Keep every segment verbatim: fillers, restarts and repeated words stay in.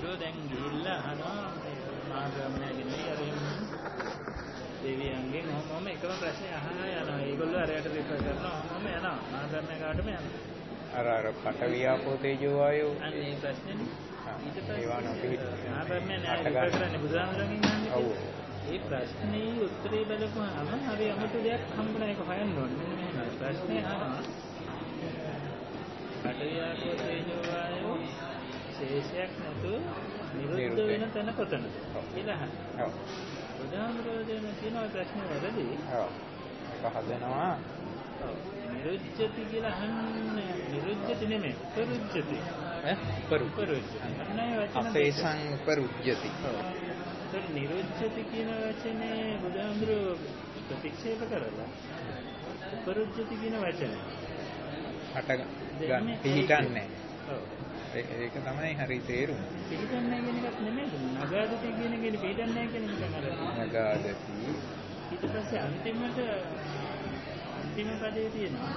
බුදුහාමුදුරුවෝ දැන් ගිහිල්ලා අහනවා මහාගමනගෙන අරින් දෙවියන්ගෙන් මොම එකම ප්‍රශ්නේ අහනවා යනවා. ඒගොල්ලෝ අරයට රිපෝට් කරනවා මොම යනවා. මහාගමන කාටම යනවා. අර අර පටවියාපෝ තේජෝ වායෝ අනේ ප්‍රශ්නේනේ. ඊට පස්සේ ඒවා නොකිට මහාගමන නෑ රිපෝට් කරන්නේ බුදුහාමුදුරුවන්ගෙන් අහන්නේ. ඔව්. ඒ ප්‍රශ්නේ උත්තරේ බලපුවාම හරි අමුතු දෙයක් හම්බුන එක හොයන්න ඕනේ. මෙන්න මෙහෙමයි. ප්‍රශ්නේ අහනවා පටවියාපෝ තේජෝ වායෝ ශේෂයක් නැතුව නිරුද්ධ වෙන තැන කොතනද කියලා අහනවා. ඔව්. බුදුහාමුදුරුවෝ දෙන කියනවා ප්‍රශ්නේ වැරදි. ඔව්. ඒක හදනවා. ඔව්. නිරුද්ධති කියලා අහන්නේ නිරුද්ධති නෙමෙයි. පරුද්ධති. ඈ? පරු. පරුද්ධති. අන්නයි වචන අපේසං පරුද්ධති. ඔව්. ඒතර නිරුද්ධති කියන වචනේ බුදුහාමුදුරුවෝ ප්‍රතික්ෂේප කරලා පරුද්ධති කියන වචනේ හට ගන්න පිළිගන්නේ. ඔව්. ඒක තමයි හරි තේරුම. පිළිගන්නේ කියන එකක් නෙමෙයි. නගාදති කියන එකේ පිළිගන්නේ කියන එක නේද? නගාදති. ඊට පස්සේ අන්තිමට අන්තිම පදේ තියෙනවා.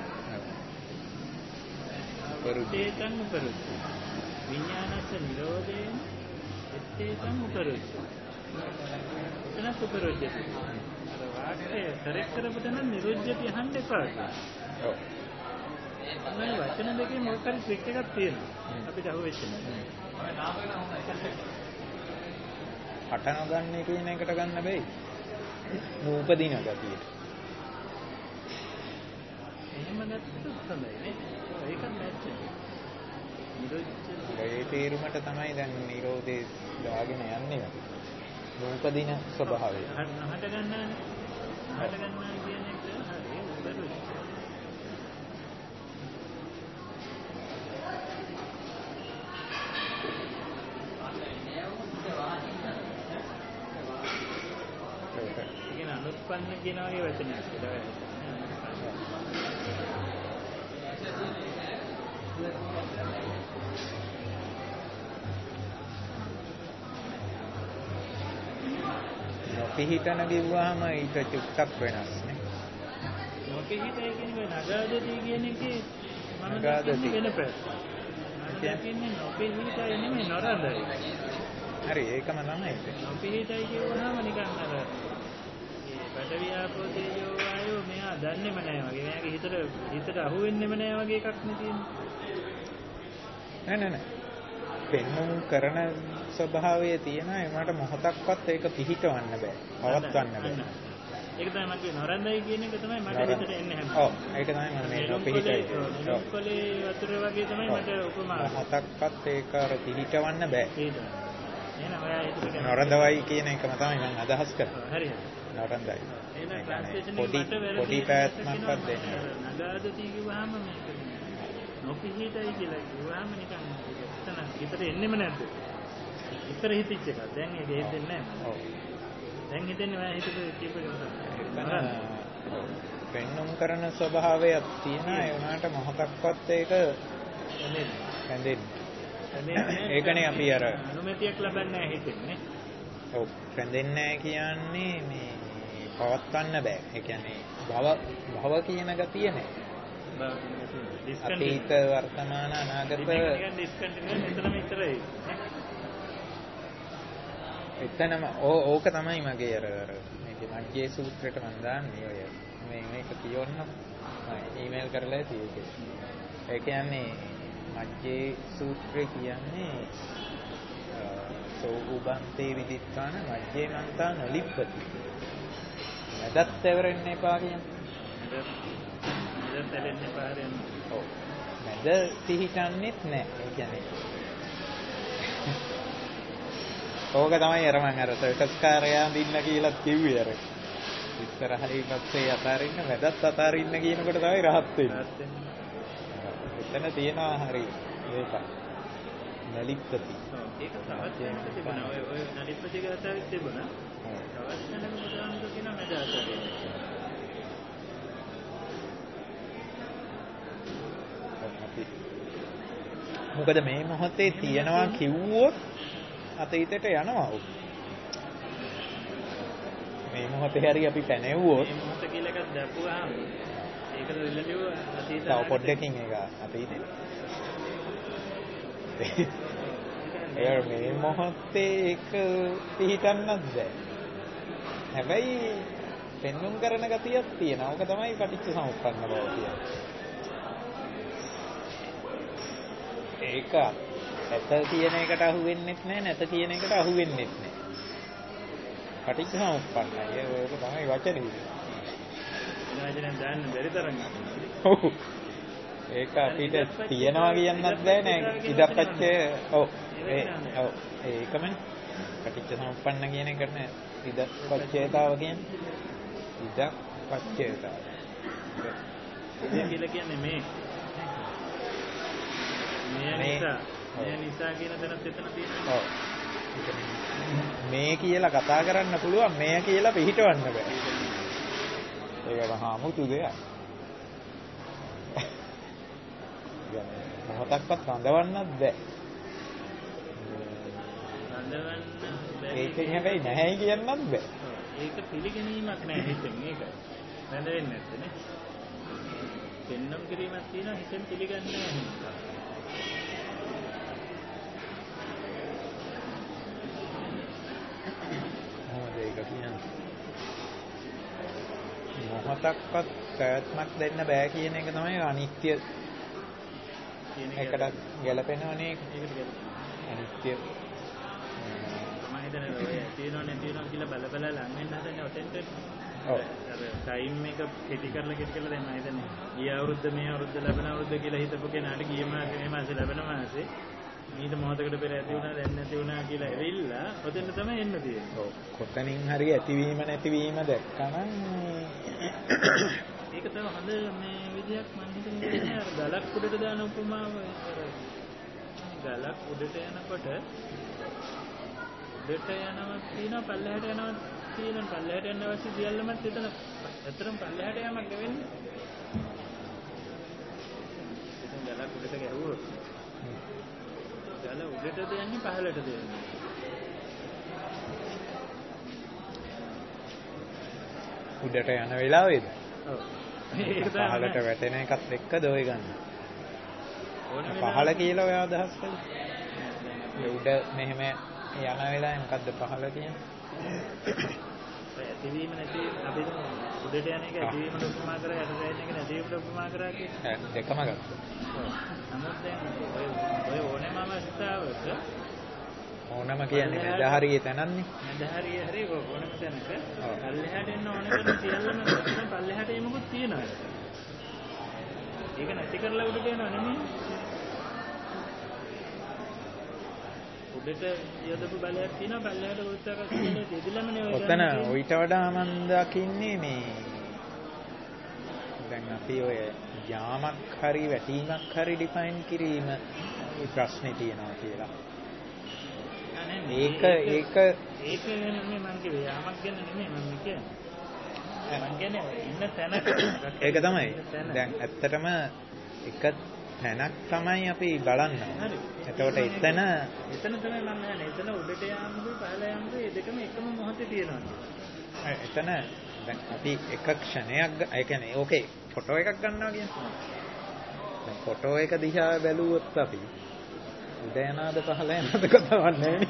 පරුත්තේතං උපරුච්ච. විඥානස්ස නිරෝධේන එත්තේතං උපරුච්ච. එතන උපරුච්ච. අර වාක්‍යය කරෙක්ට් කරපුවට නම් නිරුද්ධති අහන්න එපා. ඔව්. මේ වචන දෙකේ මොකක් හරි ට්‍රික් එකක් තියෙනවා. අපිට අහුවෙච්ච නැහැ. හට නොගන්නේ කියන එකට ගන්න බෑයි. නූපදින ගතියට. එහෙම නැත්නම් තමයි නේ. ඒකත් නැච්ච. නිරෝධ ඒ තේරුමට තමයි දැන් නිරෝධේ දාගෙන යන්නේ. නූපදින ස්වභාවය. හට ගන්නා හට ගන්නා කියන එක හරි උපරුච්ච. අනුත්පන්න කියන වගේ වචනයක් කියලා. නොපිහිටන කිව්වහම ඊට චුට්ටක් වෙනස් නේ. නොපිහිටයි කියන්නේ නගාදති කියන එකේ මම දකින්නේ වෙන පැත්ත. මම දකින්නේ නොපිහිටයි නෙමෙයි නොරඳයි. හරි ඒකම තමයි. නොපිහිටයි කියවහම නිකන් අර පටවියාපෝ තේජෝ වායෝ මෙයා දන්නේම නැහැ වගේ. මෙයාගේ හිතට හිතට අහු වෙන්නෙම නැහැ වගේ එකක් නේ තියෙන්නේ. නෑ නෑ නෑ. පෙන්නුම් කරන ස්වභාවය තියෙනවා. ඒකට මොහොතක්වත් ඒක පිහිටවන්න බෑ. පවත්වන්න බෑ. ඒක තමයි මම කියන්නේ නොරඳයි කියන එක තමයි මට හිතට එන්නේ හැම. ඔව්. ඒක තමයි මම මේ නොපිහිටයි. ඔක්කොලේ වතුර වගේ තමයි මට උපමාව. මොහොතක්වත් ඒක අර පිහිටවන්න බෑ. ඒක. එහෙනම් ඔයා හිතට නොරඳවයි කියන එකම තමයි මම අදහස් කරන්නේ. හරි හරි. නරන්දයි. එහෙනම් ට්‍රාන්ස්ලේෂන් පොඩි පොඩි පැවැත්මක්වත් දෙන්නේ. නගාදති කිව්වහම මේක නොපිහිටයි කියලා කිව්වහම නිකන් එතන හිතට එන්නෙම නැද්ද? ඉතර හිතෙච්ච එක. දැන් ඒක හිතෙන්නේ නැහැ. ඔව්. දැන් හිතෙන්නේ ඔයා හිතට කියපු එක තමයි. පෙන්නුම් කරන ස්වභාවයක් තියෙනවා. ඒ වුණාට මොහොතක්වත් ඒක හැදෙන්නේ. ඒකනේ අපි අර අනුමැතියක් ලබන්නේ නැහැ හිතෙන්නේ. ඔව්. හැදෙන්නේ නැහැ කියන්නේ මේ පවත්වන්න බෑ. ඒ කියන්නේ භව භව කියන ගතිය නෑ. අතීත වර්තමාන අනාගත එතනම ඉතරයි. එතනම ඕක තමයි මගේ අර අර මේකේ මජ්ජේ සූත්‍රයට මම දාන්නේ ඔය මේ මේක කියවන්න මම ඊමේල් කරලා තියෙන්නේ. ඒ කියන්නේ මජ්ජේ සූත්‍රය කියන්නේ සෝබන්තේ විදිත්තාන මජ්ජේ මන්තා නොලිප්පති. මදත් ඇවරෙන්න එපා කියන්නේ. මදත් ඇලෙන්න එපා කියන්නේ. ඔව්. මද පිහිටන්නේත් නැහැ. ඒ කියන්නේ ඕක තමයි අර මම අර සර්කස් කාර්යයා දින්න කියලා කිව්වේ අර. ඉස්සරහින් පස්සේ අතාරින්න මදත් අතාරින්න කියනකොට තමයි rahat වෙන්නේ. එතන තියෙනවා හරි ඒක. නලිප්පති. ඒක තවත් දෙයක් තිබුණා. ඔය ඔය නලිප්පති ගාතාවෙත් තිබුණා. තවත් නැලම මුදාන්ත කියන මැද අතරින්. මොකද මේ මොහොතේ තියනවා කිව්වොත් අතීතයට යනවා උ. මේ මොහොතේ හරි අපි පැනෙව්වොත් මේ මොහොත කියලා එකක් දැපුවාම ඒකට රිලටිව් අතීතය. තව පොඩ්ඩකින් ඒක අතීතේ. ඒ මේ මොහොතේ ඒක පිළිටන්නත් බෑ. හැබැයි පෙන්눔 කරන ගතියක් තියෙනවා. ඕක තමයි පටිච්ච සමුප්පන්න බව කියන්නේ. ඒක ඇත කියන එකට අහු වෙන්නෙත් නැහැ, නැත කියන එකට අහු වෙන්නෙත් නැහැ. පටිච්ච සමුප්පන්නයි. ඒක තමයි වචනේ. වචනෙන් දාන්න බැරි තරම්. ඔව්. ඒක අපිට තියනවා කියන්නත් බෑ නෑ. ඉදප්පච්චය ඔව්. ඒ ඔව්. ඒකමනේ. පටිච්ච සමුප්පන්න කියන එකට නෑ. ඉදප්පච්චයතාව කියන්නේ. ඉදප්පච්චයතාව. මේ කියලා කියන්නේ මේ මේ නිසා මේ නිසා කියන තැනත් එතන තියෙනවා. ඔව්. මේ කියලා කතා කරන්න පුළුවන්, මේ කියලා පිළිහිටවන්න බෑ. ඒක මහා මුතු දෙයක්. මොහොතක්වත් රඳවන්නත් බෑ. රඳවන්න බෑ. ඒකෙන් හැබැයි නැහැයි කියන්නත් බෑ. ඒක පිළිගැනීමක් නෑ හිතෙන් ඒක. රඳ වෙන්නේ නැත්තේ. පෙන්නම් කිරීමක් තියෙනවා හිතෙන් පිළිගන්නේ නැහැ. මොහොතක්වත් පැවැත්මක් දෙන්න බෑ කියන එක තමයි අනිත්‍ය කියන එකට ගැලපෙනවනේ. ඒකට ගැලපෙනවා අනිත්‍ය. මම හිතන්නේ ඔය තියෙනවනේ තියෙනවා කියලා බල බල ලං වෙන්න හදන්නේ ඔතෙන්ට. ඔව්. අර ටයිම් එක කෙටි කරලා කෙටි කරලා දැන් මම හිතන්නේ ගිය අවුරුද්ද මේ අවුරුද්ද ලැබෙන අවුරුද්ද කියලා හිතපු කෙනාට ගිය මාසේ මේ මාසේ ලැබෙන මාසේ ඊට මොහොතකට පෙර ඇති වුණා දැන් නැති වුණා කියලා ඇවිල්ලා ඔතෙන්ට තමයි එන්න තියෙන්නේ. ඔව්. කොතනින් හරි ඇතිවීම නැතිවීම දැක්කම ඒක තමයි හොඳ මේ විදියක් මම හිතන්නේ අර ගලක් උඩට දාන උපමාව අර ගලක් උඩට යනකොට උඩට යනවා තියෙනවා පල්ලෙහාට යනවා තියෙනවා පල්ලෙහාට යන අවශ්‍ය සියල්ලම එතන ඇත්තටම පල්ලෙහාට යamak නෙවෙන්නේ. එතන ගලක් උඩට ගැහුවොත් ගල උඩටද යන්නේ පහළටද යන්නේ? උඩට යන වෙලාවේද? ඔව්. ඒක පහළට වැටෙන එකත් එක්කද ඔය ගන්න. පහළ කියලා ඔය අදහස් කළේ. උඩ මෙහෙම යන වෙලාවේ මොකද්ද පහළ කියන්නේ? ඔය ඇතිවීම නැති අපි උඩට යන එක ඇතිවීමට උපමා කරා යට දැනෙන එක නැතිවීමට උපමා කරා කියන්නේ. දෙකම ගත්තා. ඔව්. නමුත් දැන් ඔය ඔය ඕනෑම අවස්ථාවක ඕනම කියන්නේ නැදහරියේ තැනන්නේ. නැදහරියේ හරි ඕනම තැනක පල්ලෙහාට එන්න ඕන කරන සියල්ලම පල්ලෙහාට එමුකුත් තියෙනවා. ඒක නැති කරලා උඩට යනවා නෙමෙයි. උඩට යොදපු බලයක් තියෙනවා පල්ලෙහාට වෘත්තාකර්ෂණයේ දෙදිලමනේ ඔය. ඔතන ඊට වඩා මම දකින්නේ මේ දැන් අපි ඔය යාමක් හරි වැටීමක් හරි ඩිෆයින් කිරීම ප්‍රශ්නේ තියෙනවා කියලා. ඒක ඒක ඒක නෙමෙයි මම කිව්වේ යාමක් ගැන නෙමෙයි මම කියන්නේ. මම කියන්නේ ඉන්න තැන ඒක තමයි. දැන් ඇත්තටම එක තැනක් තමයි අපි බලන්නේ. හරි. එතකොට එතන එතන තමයි මම කියන්නේ. එතන උඩට යාමකුයි පහළ යාමකුයි මේ දෙකම එකම මොහොතේ තියෙනවා. එතන දැන් අපි එක ක්ෂණයක් ඒ කියන්නේ ඕකේ ෆොටෝ එකක් ගන්නවා කියන්නේ. දැන් ෆොටෝ එක දිහා බැලුවොත් අපි උඩ යනවාද පහළ යනවාද කතාවක් නැහැ.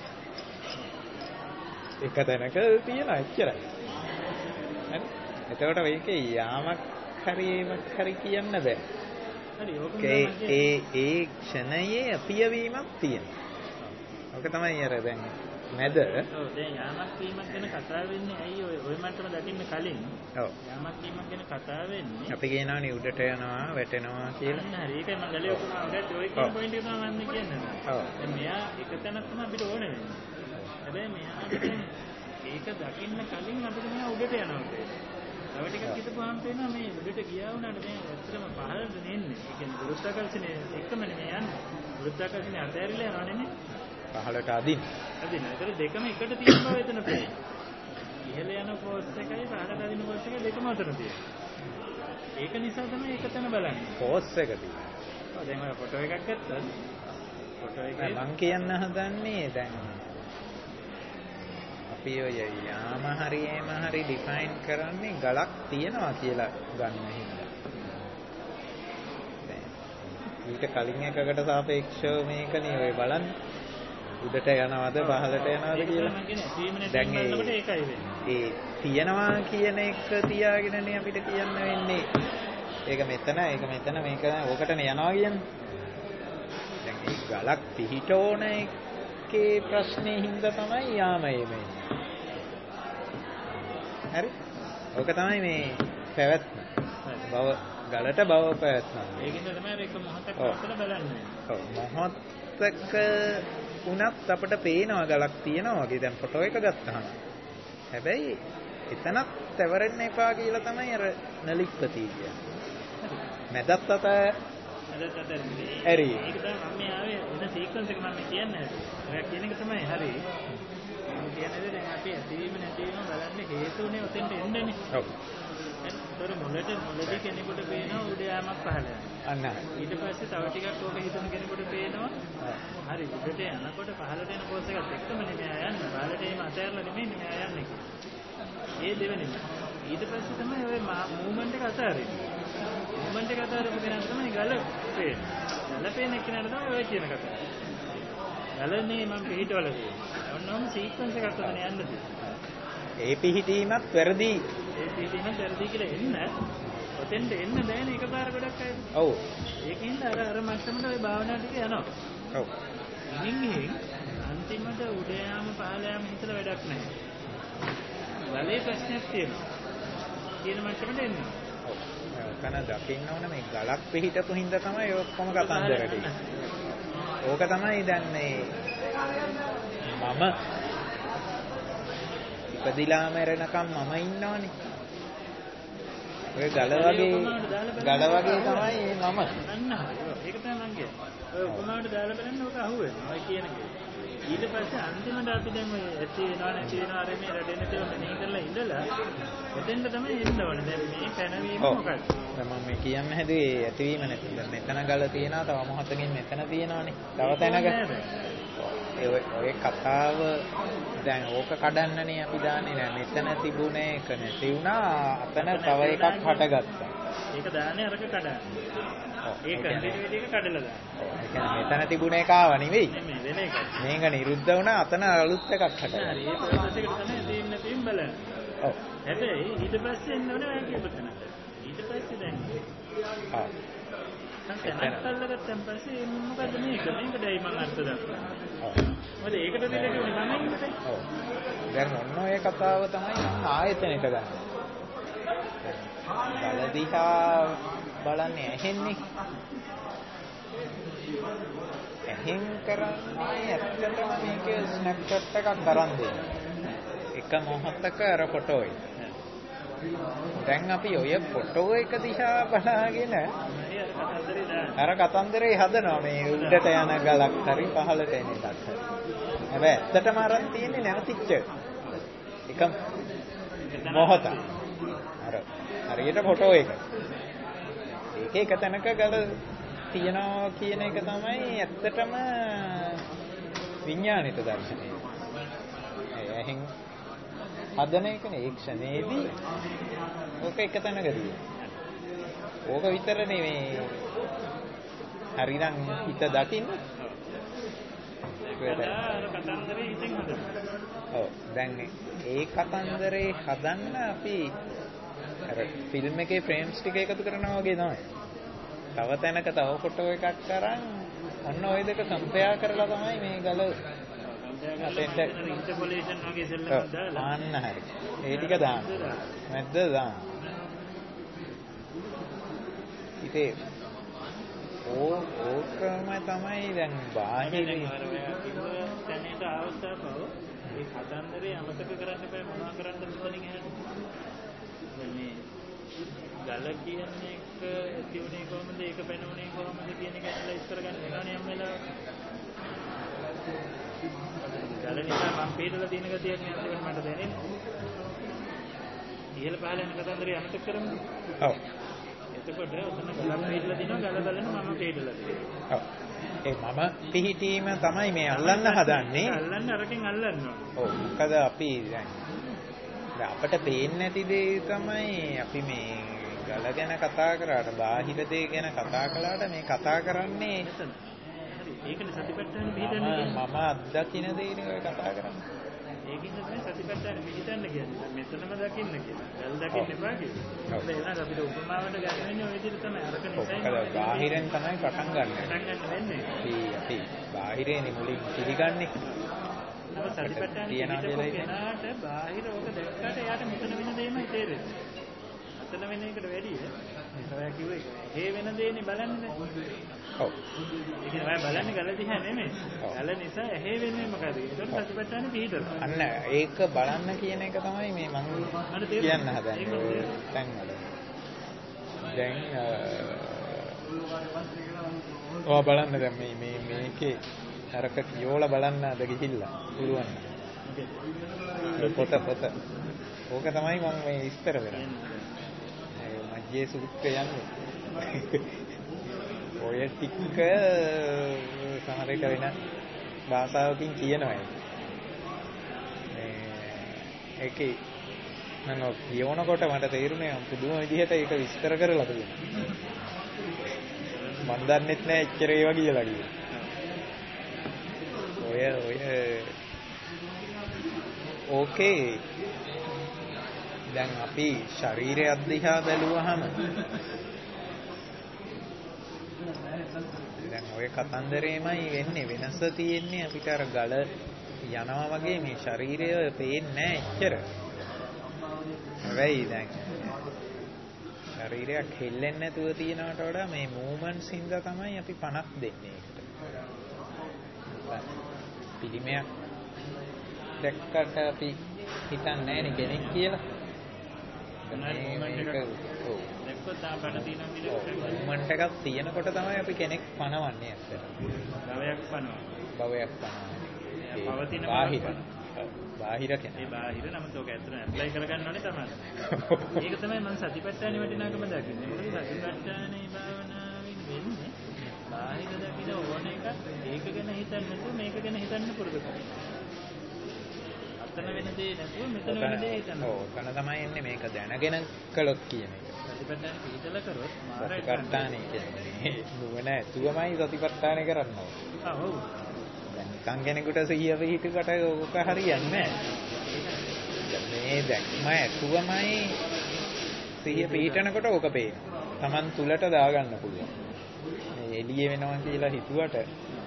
එක තැනක තියෙනවා එච්චරයි. හරි. එතකොට මේකේ යාමක් හරි ඒවක් හරි කියන්න බෑ. හරි ඕක ඒ ඒ ඒ ක්ෂණයේ අපියවීමක් තියෙනවා. ඕක තමයි අර දැන් නැද? ඔව් දැන් යාමක් වීමක් ගැන කතා වෙන්නේ ඇයි ඔය ඔය මට්ටම දකින්න කලින්? ඔව් යාමක් වීමක් ගැන කතා වෙන්නේ අපි කියනවානේ උඩට යනවා වැටෙනවා කියලා. හරි ඒකයි මම ගලිය උපමාව ගත්තේ ඔය කියන පොයින්ට් එක තමයි මම කියන්නේ. ඔව් දැන් මෙයා එක තැනක් තමයි අපිට ඕනේ වෙන්නේ. හැබැයි මෙයාට ඒක දකින්න කලින් අපිට මෙයා උඩට යනවා කියලා. තව ටිකක් හිතපුවාම තේනවා මේ උඩට ගියා වුණාට දැන් ඇත්තටම පහළට නෙන්නේ. ඒ කියන්නේ ගුරුත්වාකර්ෂණය එකම නෙමෙයි යන්නේ. ගුරුත්වාකර්ෂණය අතහැරිලා යනවා නෙමෙයි. පහළට අදින්න. අදින්න. ඒතර දෙකම එකට තියෙන බව එතන පේනවා. ඉහළ යන ෆෝස් එකයි පහළට අදින ෆෝස් එකයි දෙකම අතර තියෙනවා. ඒක නිසා තමයි එක තැන බලන්නේ. ෆෝස් එක තියෙනවා. ඔව් දැන් ඔය ෆොටෝ එකක් ගත්තත් ෆොටෝ එකේ මම කියන්න හදන්නේ දැන් අපි ඔය යාම හරි එම හරි ඩිෆයින් කරන්නේ ගලක් තියනවා කියලා ගන්න හින්දා. දැන් ඊට කලින් එකකට සාපේක්ෂව මේකනේ ඔය බලන්නේ. උඩට යනවද පහළට යනවද කියලා. දැන් ඒ තියනවා කියන එක තියාගෙනනේ අපිට කියන්න වෙන්නේ. ඒක මෙතන, ඒක මෙතන, මේක ඕකටනේ යනවා කියන්නේ. දැන් මේ ගලක් පිහිට ඕන එකේ ප්‍රශ්නේ හින්දා තමයි යාමයේ මේ. හරි? ඕක තමයි මේ පැවැත්ම. බව ගලට බව පැවැත්ම. ඒකින්ද තමයි එක මොහොතක් අතර බලන්නේ. ඔව් මොහොතක උනත් අපිට පේනවා ගලක් තියෙනවා වගේ. දැන් ෆොටෝ එක ගත්තාම. හැබැයි එතනත් තවරෙන්න එපා කියලා තමයි අර නලිප්පති කියන්නේ. මැදත් අත මැදත් අත හරි. ඒක තමයි මම ආවේ එන සීක්වන්ස් එක මම කියන්නේ. ඔය කියන එක තමයි හරි. මම කියන්නේ දැන් අපි ඇතිවීම නැතිවීම බලන්නේ හේතුනේ උතෙන්ට එන්නනේ. ඔව්. ඒතර මුලට මුලදී කෙනෙකුට පේනවා උඩ යාමක් පහළ යනවා. අන්න. ඊට පස්සේ තව ටිකක් ඕක හිතන කෙනෙකුට පේනවා හරි උඩට යනකොට පහළට එන කෝස් එකත් එක්කම නෙමෙයි යන්නේ. පහළට එීම අතහැරලා නෙමෙයි නෙමෙයි යන්නේ. ඒ දෙවෙනි. ඊට පස්සේ තමයි ඔය මූවමන්ට් එක අතාරින්නේ. මූවමන්ට් එක අතාරපු කෙනා තමයි ගල පේන්නේ. ගල පේන කෙනාට තමයි ඔය කියන කතාව. ගලනේ මම පිළිහිටවල තියෙන්නේ. ඔන්නෝම සීක්වන්ස් එකක් තමයි යන්න තියෙන්නේ. ඒ පිහිටීමත් වැරදි. ඒ පිහිටීමත් වැරදි කියලා එන්න ඔතෙන්ට එන්න බෑනේ එකපාර ගොඩක් අය. ඔව්. ඒකින්ද අර අර මට්ටමට ওই භාවනා ටික යනවා. ඔව්. ඉතින් ගිහින් අන්තිමට උඩ යාම පහළ යාම හිතලා වැඩක් නැහැ. ගලේ ප්‍රශ්නයක් තියෙනවා. කියන මට්ටමට එන්න. ඔව්. කන දකින්න ඕන මේ ගලක් පිහිටපු හින්දා තමයි ඔක්කොම කතන්දර ටික. ඕක තමයි දැන් මේ මම ඉපදිලා මැරෙනකම් මම ඉන්නවනේ. ඔය ගල වගේ ගල වගේ තමයි මම. අන්න හරි. ඒක තමයි මං කියන්නේ. ඔය උපමාවට දාලා බලන්න ඔක අහුවෙනවා. ඔය කියන එක. ඊට පස්සේ අන්තිමට අපි දැන් ඔය ඇති වෙනවා නැති වෙනවා අර මේ රැඩෙන තේම මෙනේ කරලා ඉඳලා එතෙන්ට තමයි එන්න ඕනේ. දැන් මේ පැනවීම මොකක්ද? දැන් මම මේ කියන්න හැදුවේ ඇතිවීම නැති. දැන් මෙතන ගල තියෙනවා තව මොහොතකින් මෙතන තියෙනවානේ. තව තැනක. ඒ ඔය කතාව දැන් ඕක කඩන්නනේ අපි දාන්නේ නෑ. මෙතන තිබුණ එක නැති වුණා. අතන තව එකක් හටගත්තා. ඒක දාන්නේ අරක කඩන්න. ඒක කන්ටිනියුටි එක කඩලා දාන්න. ඒ කියන්නේ මෙතන තිබුණ එක ආව නෙවෙයි. නෙමෙයි වෙන එකක්. මේක නිරුද්ධ වුණා අතන අලුත් එකක් හටගත්තා. හරි ඒ ප්‍රොසෙස් එකට තමයි දෙන්න තියෙන බලන්න. ඔව්. හැබැයි ඊට පස්සේ එන්න ඕනේ ඔය කියපු තැනට. ඊට පස්සේ දැන් ආ නැත්නම් අල්ලගත්තන් පස්සේ මොකද මේක මේකටයි මම අර්ථ දක්වන්නේ. ඔව්. මොකද ඒකට දෙන්නේ මම ඉන්නේ. ඔව්. දැන් ඔන්න ඔය කතාව තමයි මම ආයතනෙට ගන්න. බල දිහා බලන්නේ ඇහෙන්නේ. ඇහෙන් කරන්නේ ඇත්තටම මේකේ ස්නැප්ෂොට් එකක් අරන් දෙන්න. එක මොහොතක අර ෆොටෝ එක. දැන් අපි ඔය ෆොටෝ එක දිහා බලාගෙන අර කතන්දරේ හදනවා මේ උඩට යන ගලක් හරි පහළට එන එකක් හරි. හැබැයි ඇත්තටම අරන් තියෙන්නේ නැවතිච්ච එක මොහොත. අර හරියට ෆොටෝ එක. ඒකේ එක තැනක ගල තියනවා කියන එක තමයි ඇත්තටම විඥානිත දර්ශනය. එහෙන් හදන එකනේ ඒ ක්ෂණේදී ඕක එක තැනකදී. ඕක විතර නෙමේ. හරිනම් හිත දකින්න. අර කතන්දරේ හිතෙන් හදනවා. ඔව් දැන් ඒ කතන්දරේ හදන්න අපි අර ෆිල්ම් එකේ ෆ්‍රේම්ස් ටික එකතු කරනවා වගේ තමයි. තව තැනක තව ෆොටෝ එකක් කරන් ඔන්න ওই දෙක කම්පෙයාර් කරලා තමයි මේ ගල අතෙන්ට ඉන්ටර්පොලේෂන් වගේ සෙල්ලමක් දාලා ආන්න හරි. ඒ ටික දාන්න. මැද්ද දාන්න. ඉතින් ඕ ඕකම තමයි දැන් බාහිරින් තැනට අවස්ථාවව ඒ කතන්දරේ අමතක කරන්න බෑ මොනවා කරන්නද මෙතනින් එහාට. මේ ගල කියන්නේ එක ඇති උනේ කොහොමද ඒක පැනුනේ කොහොමද කියන එක ඇනලයිස් කරගන්න වෙනවනේ යම් වෙලාවක. ගල නිසා මම පිටලා තියෙන ගතියක් නේ අන්තිමට මට දැනෙන්නේ. ඉහළ පහළ යන කතන්දරේ අමතක කරමු. ඔව්. එතකොට ඔතන ගල පිටලා දිනවා ගල බලන මම පිටලා තියෙනවා. ඔව්. ඒ මම පිහිටීම තමයි මේ අල්ලන්න හදන්නේ. අල්ලන්න අරකින් අල්ලන්න ඕන. ඔව්. මොකද අපි දැන් අපිට පේන්නේ නැති දේ තමයි අපි මේ ගල ගැන කතා කරාට බාහිර දේ ගැන කතා කළාට මේ කතා කරන්නේ ඒකනේ සතිපට්ඨාන පිළිදන්නේ. මම අත්දකින්න දේනේ ඔය කතා කරන්නේ. ඒකින්ද තමයි සතිපට්ඨාන පිළිදන්න කියන්නේ. මෙතනම දකින්න කියලා. දැල් දකින්න එපා කියලා. ඒ වෙනාට අපිට උපමාවට ගන්නේ ඔය විදිහට තමයි. අරක නිසයි. ඔක්කොම බාහිරෙන් තමයි පටන් ගන්න. පටන් ගන්න වෙන්නේ. අපි අපි බාහිරේනේ මුලින් පිළිගන්නේ. නම සතිපට්ඨාන පිළිදපු කෙනාට බාහිර ඕක දැක්කට එයාට මෙතන වෙන දෙයමයි තේරෙන්නේ. අතන වෙන එකට වැඩිය ඔයා කිව්වේ ඒ වෙන දෙයනේ බලන්නේ. ඔව්. ඒ කියන්නේ ඔයා බලන්නේ ගල දිහා නෙමෙයි. ගල නිසා ඇහි වෙන්නේ මොකද? ඒක සතිපට්ඨාන පිළිදලා. අන්න ඒක බලන්න කියන එක තමයි මේ මම කියන්න හදන්නේ. දැන් දැන් ඔය බලන්න දැන් මේ මේ මේකේ අරක කියෝලා බලන්න අද ගිහිල්ලා පුළුවන්. පොත පොත. ඕක තමයි මම මේ විස්තර කරන්නේ. මජ්ජේ සූත්‍රය යන්නේ. ඔය ටික සමහර විට වෙන භාෂාවකින් කියනවා. මේ ඒකේ මම කියවනකොට මට තේරුණේ පුදුම විදිහට ඒක විස්තර කරලා තියෙනවා. මම දන්නෙත් නෑ එච්චර ඒවා කියලා කියලා. ඔය ඔය ඕකේ දැන් අපි ශරීරය අධ්‍යා බැලුවහම දැන් ඔය කතන්දරේමයි වෙන්නේ වෙනස තියෙන්නේ අපිට අර ගල යනවා වගේ මේ ශරීරය පේන්නේ නැහැ එච්චර. හැබැයි දැන් ශරීරයක් හෙල්ලෙන්නේ නැතුව තියනවට වඩා මේ මූවමන්ට්ස් හින්දා තමයි අපි පණක් දෙන්නේ ඒකට. පිළිමයක් දැක්කට අපි හිතන්නේ නැහැ නේ කෙනෙක් කියලා. මූවමන්ට් එකක් තියෙනකොට තමයි අපි කෙනෙක් පනවන්නේ ඇත්තට. භවයක් පනවනවා. භවයක් පනවනවා. පවතින බාහිර. බාහිර කෙනා. ඒ බාහිර නම් තෝක ඇත්තට ඇප්ලයි කරගන්න ඕනේ තමයි. ඒක තමයි මම සතිපට්ඨානෙ වටිනාකම දකින්නේ. මොකද සතිපට්ඨානේ භාවනාවෙන් වෙන්නේ බාහිර දකින ඕන එක ඒක ගැන හිතන්නේ නැතුව මේක ගැන හිතන්න පුරුදු කරනවා. අතන වෙන දේ නැතුව මෙතන වෙන දේ හිතන්න. ඔව්. කන තමයි එන්නේ මේක දැනගෙන කළොත් කියන එක. සතිපට්ඨාන පිළිතල කරොත් මාරයි සතිපට්ඨානේ කියන්නේ නුවණ ඇතුවමයි සතිපට්ඨානේ කරන්න ඕනේ. ආ ඔව්. දැන් නිකන් කෙනෙකුට සිහිය පිහිටකට ඕක හරියන්නේ නැහැ. මේ දැක්ම ඇතුවමයි සිහිය පිහිටනකොට ඕක පේනවා. Taman තුලට දාගන්න පුළුවන්. මේ එළිය වෙනවා කියලා හිතුවට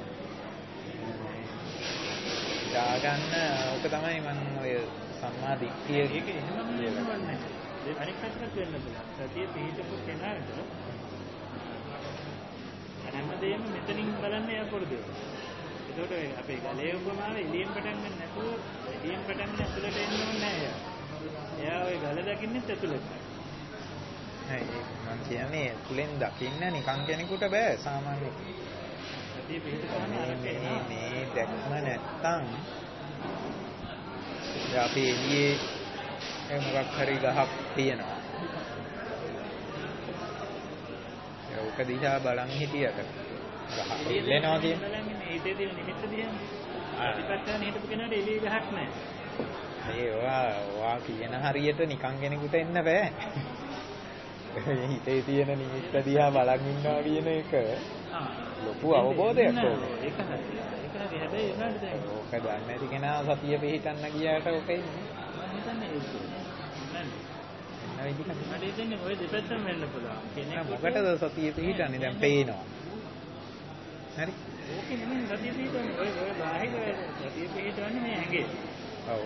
දාගන්න ඕක තමයි මම ඔය සම්මා දිට්ඨිය ඒක එහෙම නෙවෙයි. ඒ අනිත් පැත්තට වෙන්න පුළුවන්. සතිය පිහිටපු කෙනාට හැමදේම මෙතනින් බලන්න යා පුරුදු වෙනවා. ඒකට අපේ ගලේ උපමාව එළියෙන් පටන් ගන්න නැතුව එළියෙන් පටන් ගන්න ඇතුළට එන්න ඕනේ නැහැ. එයා ඔය ගල දකින්නේ ඇතුළට. නෑ මම කියන්නේ ඇතුළෙන් දකින්න නිකන් කෙනෙකුට බෑ සාමාන්‍යයෙන්. සතිය පිහිටපුවාම මේ මේ දැක්ම නැත්තම් අපි එළියේ මොකක් හරි ගහක් තියෙනවා. ඒක දිහා බලන් හිටියට ගහ එල්ලෙනවා කියන්නේ මේ දෙවියන් නිමිත්ත දිහානේ. ප්‍රතිපත්තන හිටපු කෙනාට එළියේ ගහක් නැහැ. ඒ ඔයා ඔයා කියන හරියට නිකන් කෙනෙකුට එන්න බෑ. හිතේ තියෙන නිමිත්ත දිහා බලන් ඉන්නවා කියන එක ලොකු අවබෝධයක් ඕක. ඒක හරි. ඒක හරි. හැබැයි ඒකට දැන් ඕක දන්නේ නැති කෙනා සතිය පිළිටන්න ගියාට ඕක ඉන්නේ. මම හිතන්නේ ඒක. නෑ. නෑ මට හිතන්නේ ඔය දෙපැත්තම වෙන්න පුළුවන්. කෙනෙක් මොකටද සතිය පිළිටන්නේ දැන් පේනවා. හරි. ඕකේ නෙමෙයි සතිය පිළිටන්නේ. ඔය ඔය බාහිර සතිය පිළිටන්නේ මේ ඇඟේ. ඔව්.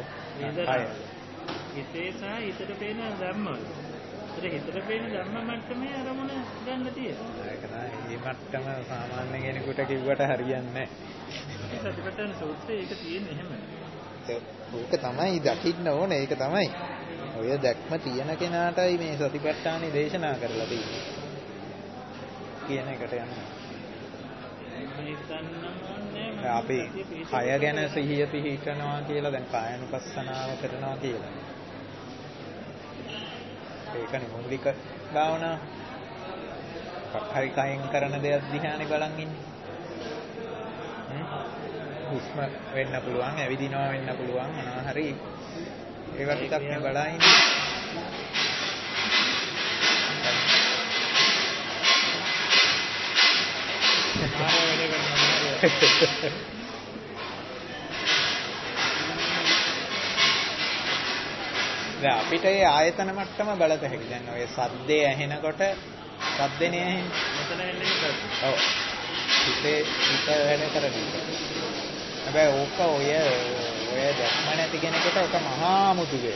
හිතේ සහ හිතට පේන ධර්මවල. ඒක හිතට පේන ධර්ම මට්ටමේ අරමුණ ගන්න තියෙනවා. ඒක තමයි මේ මට්ටම සාමාන්‍ය කෙනෙකුට කිව්වට හරියන්නේ නැහැ. සතිපට්ඨාන සූත්‍රයේ ඒක තියෙන්නේ එහෙම. ඒක තමයි දකින්න ඕනේ. ඒක තමයි. ඔය දැක්ම තියෙන කෙනාටයි මේ සතිපට්ඨානෙ දේශනා කරලා තියෙන්නේ. කියන එකට යනවා. අපි කය ගැන සිහිය පිහිටනවා කියලා දැන් කායනුපස්සනාව කරනවා කියලා. ඒකනේ මූලික භාවනාව. හරි කයෙන් කරන දේක් දිහානේ බලන් ඉන්නේ. හුස්ම වෙන්න පුළුවන්, ඇවිදිනවා වෙන්න පුළුවන්, මොනවා හරි ඒවා ටිකක් මේ බලා ඉන්නේ. ආරෝ වැඩ කරනවා. දැන් අපිට ඒ ආයතන මට්ටම බලත හැකි. දැන් ඔය සද්දේ ඇහෙනකොට සද්දේනේ ඇහෙන්නේ. මෙතන එන්නේ මොකක්ද? ඔව්. හිතේ හිත වැඩ කරන එක. හැබැයි ඕක ඔය ඔය දැක්ම නැති කෙනෙකුට ඕක මහා මුතු දෙයක්.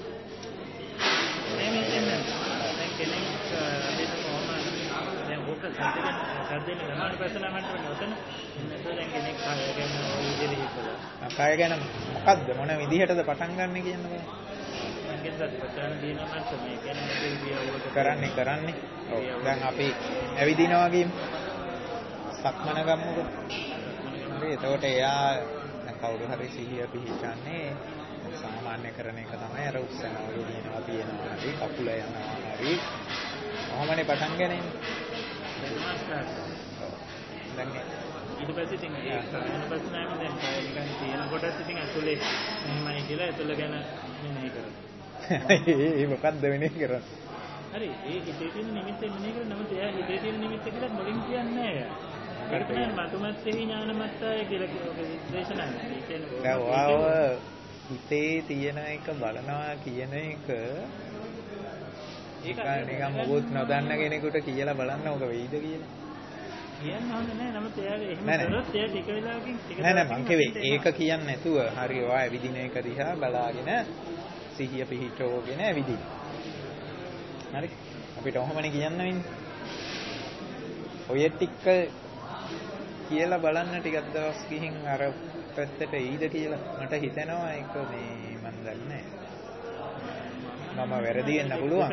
මේ මේ දැන් කෙනෙක් අපිට කොහොම දැන් ඕක සද්දෙන් සද්දෙන් ගමන ප්‍රශ්න මට්ටම නොතන එතන දැන් කෙනෙක් කය ගැන ඔය විදිහට හිතලා. කය ගැන මොකද්ද මොන විදිහටද පටන් ගන්න කියන්න බෑ. මං කියන්නේ පටන් දින මට්ටම මේ කියන්නේ මේ විදිය කරන්නේ කරන්නේ. ඔව්. දැන් අපි ඇවිදිනවා කියමු. සක්මන ගමුකෝ. හරි එතකොට එයා දැන් කවුරු හරි සිහිය පිහිටන්නේ සාමාන්‍ය කරන එක තමයි අර උස්සනවා ගෙනියනවා තියනවා හරි කකුල යනවා හරි කොහොමනේ පටන් ගන්නේ. දැන් ඊට පස්සේ ඉතින් ඒ කායන ප්‍රශ්නයම දැන් කාය නිකන් තියෙන කොටස් ඉතින් ඇතුලේ මෙහෙමයි කියලා ඇතුල ගැන මෙනෙහි කරනවා. ඒ මොකක්ද වෙන්නේ කරන්නේ? හරි ඒ හිතේ තියෙන නිමිත්ත මෙනෙහි කරන නමුත් එයා හිතේ තියෙන නිමිත්ත කියලා මුලින් කියන්නේ නැහැ. ඒක තමයි මතුමත්ත්‍ේ ඥානමත්තාය කියලා දේශනා කරන්නේ. දැන් ඔයාව හිතේ තියෙන එක බලනවා කියන එක ඒක නිකන් මොකොත් නොදන්න කෙනෙකුට කියලා බලන්න ඕක වෙයිද කියලා. කියන්න හොඳ නැහැ. නමුත් එයාගේ එහෙම කරොත් එයා ටික වෙලාවකින් ටික නෑ නෑ මං කිව්වේ ඒක කියන්නේ නැතුව හරි ඔයා ඇවිදින එක දිහා බලාගෙන සිහිය පිහිටවගෙන ඇවිදින. හරි අපිට ඔහොමනේ කියන්න වෙන්නේ. ඔය ටික කියලා බලන්න ටිකක් දවස් ගිහින් අර පැත්තට එයිද කියලා මට හිතෙනවා ඒක මේ මන් දන්නේ නැහැ. මම වැරදි වෙන්න පුළුවන්.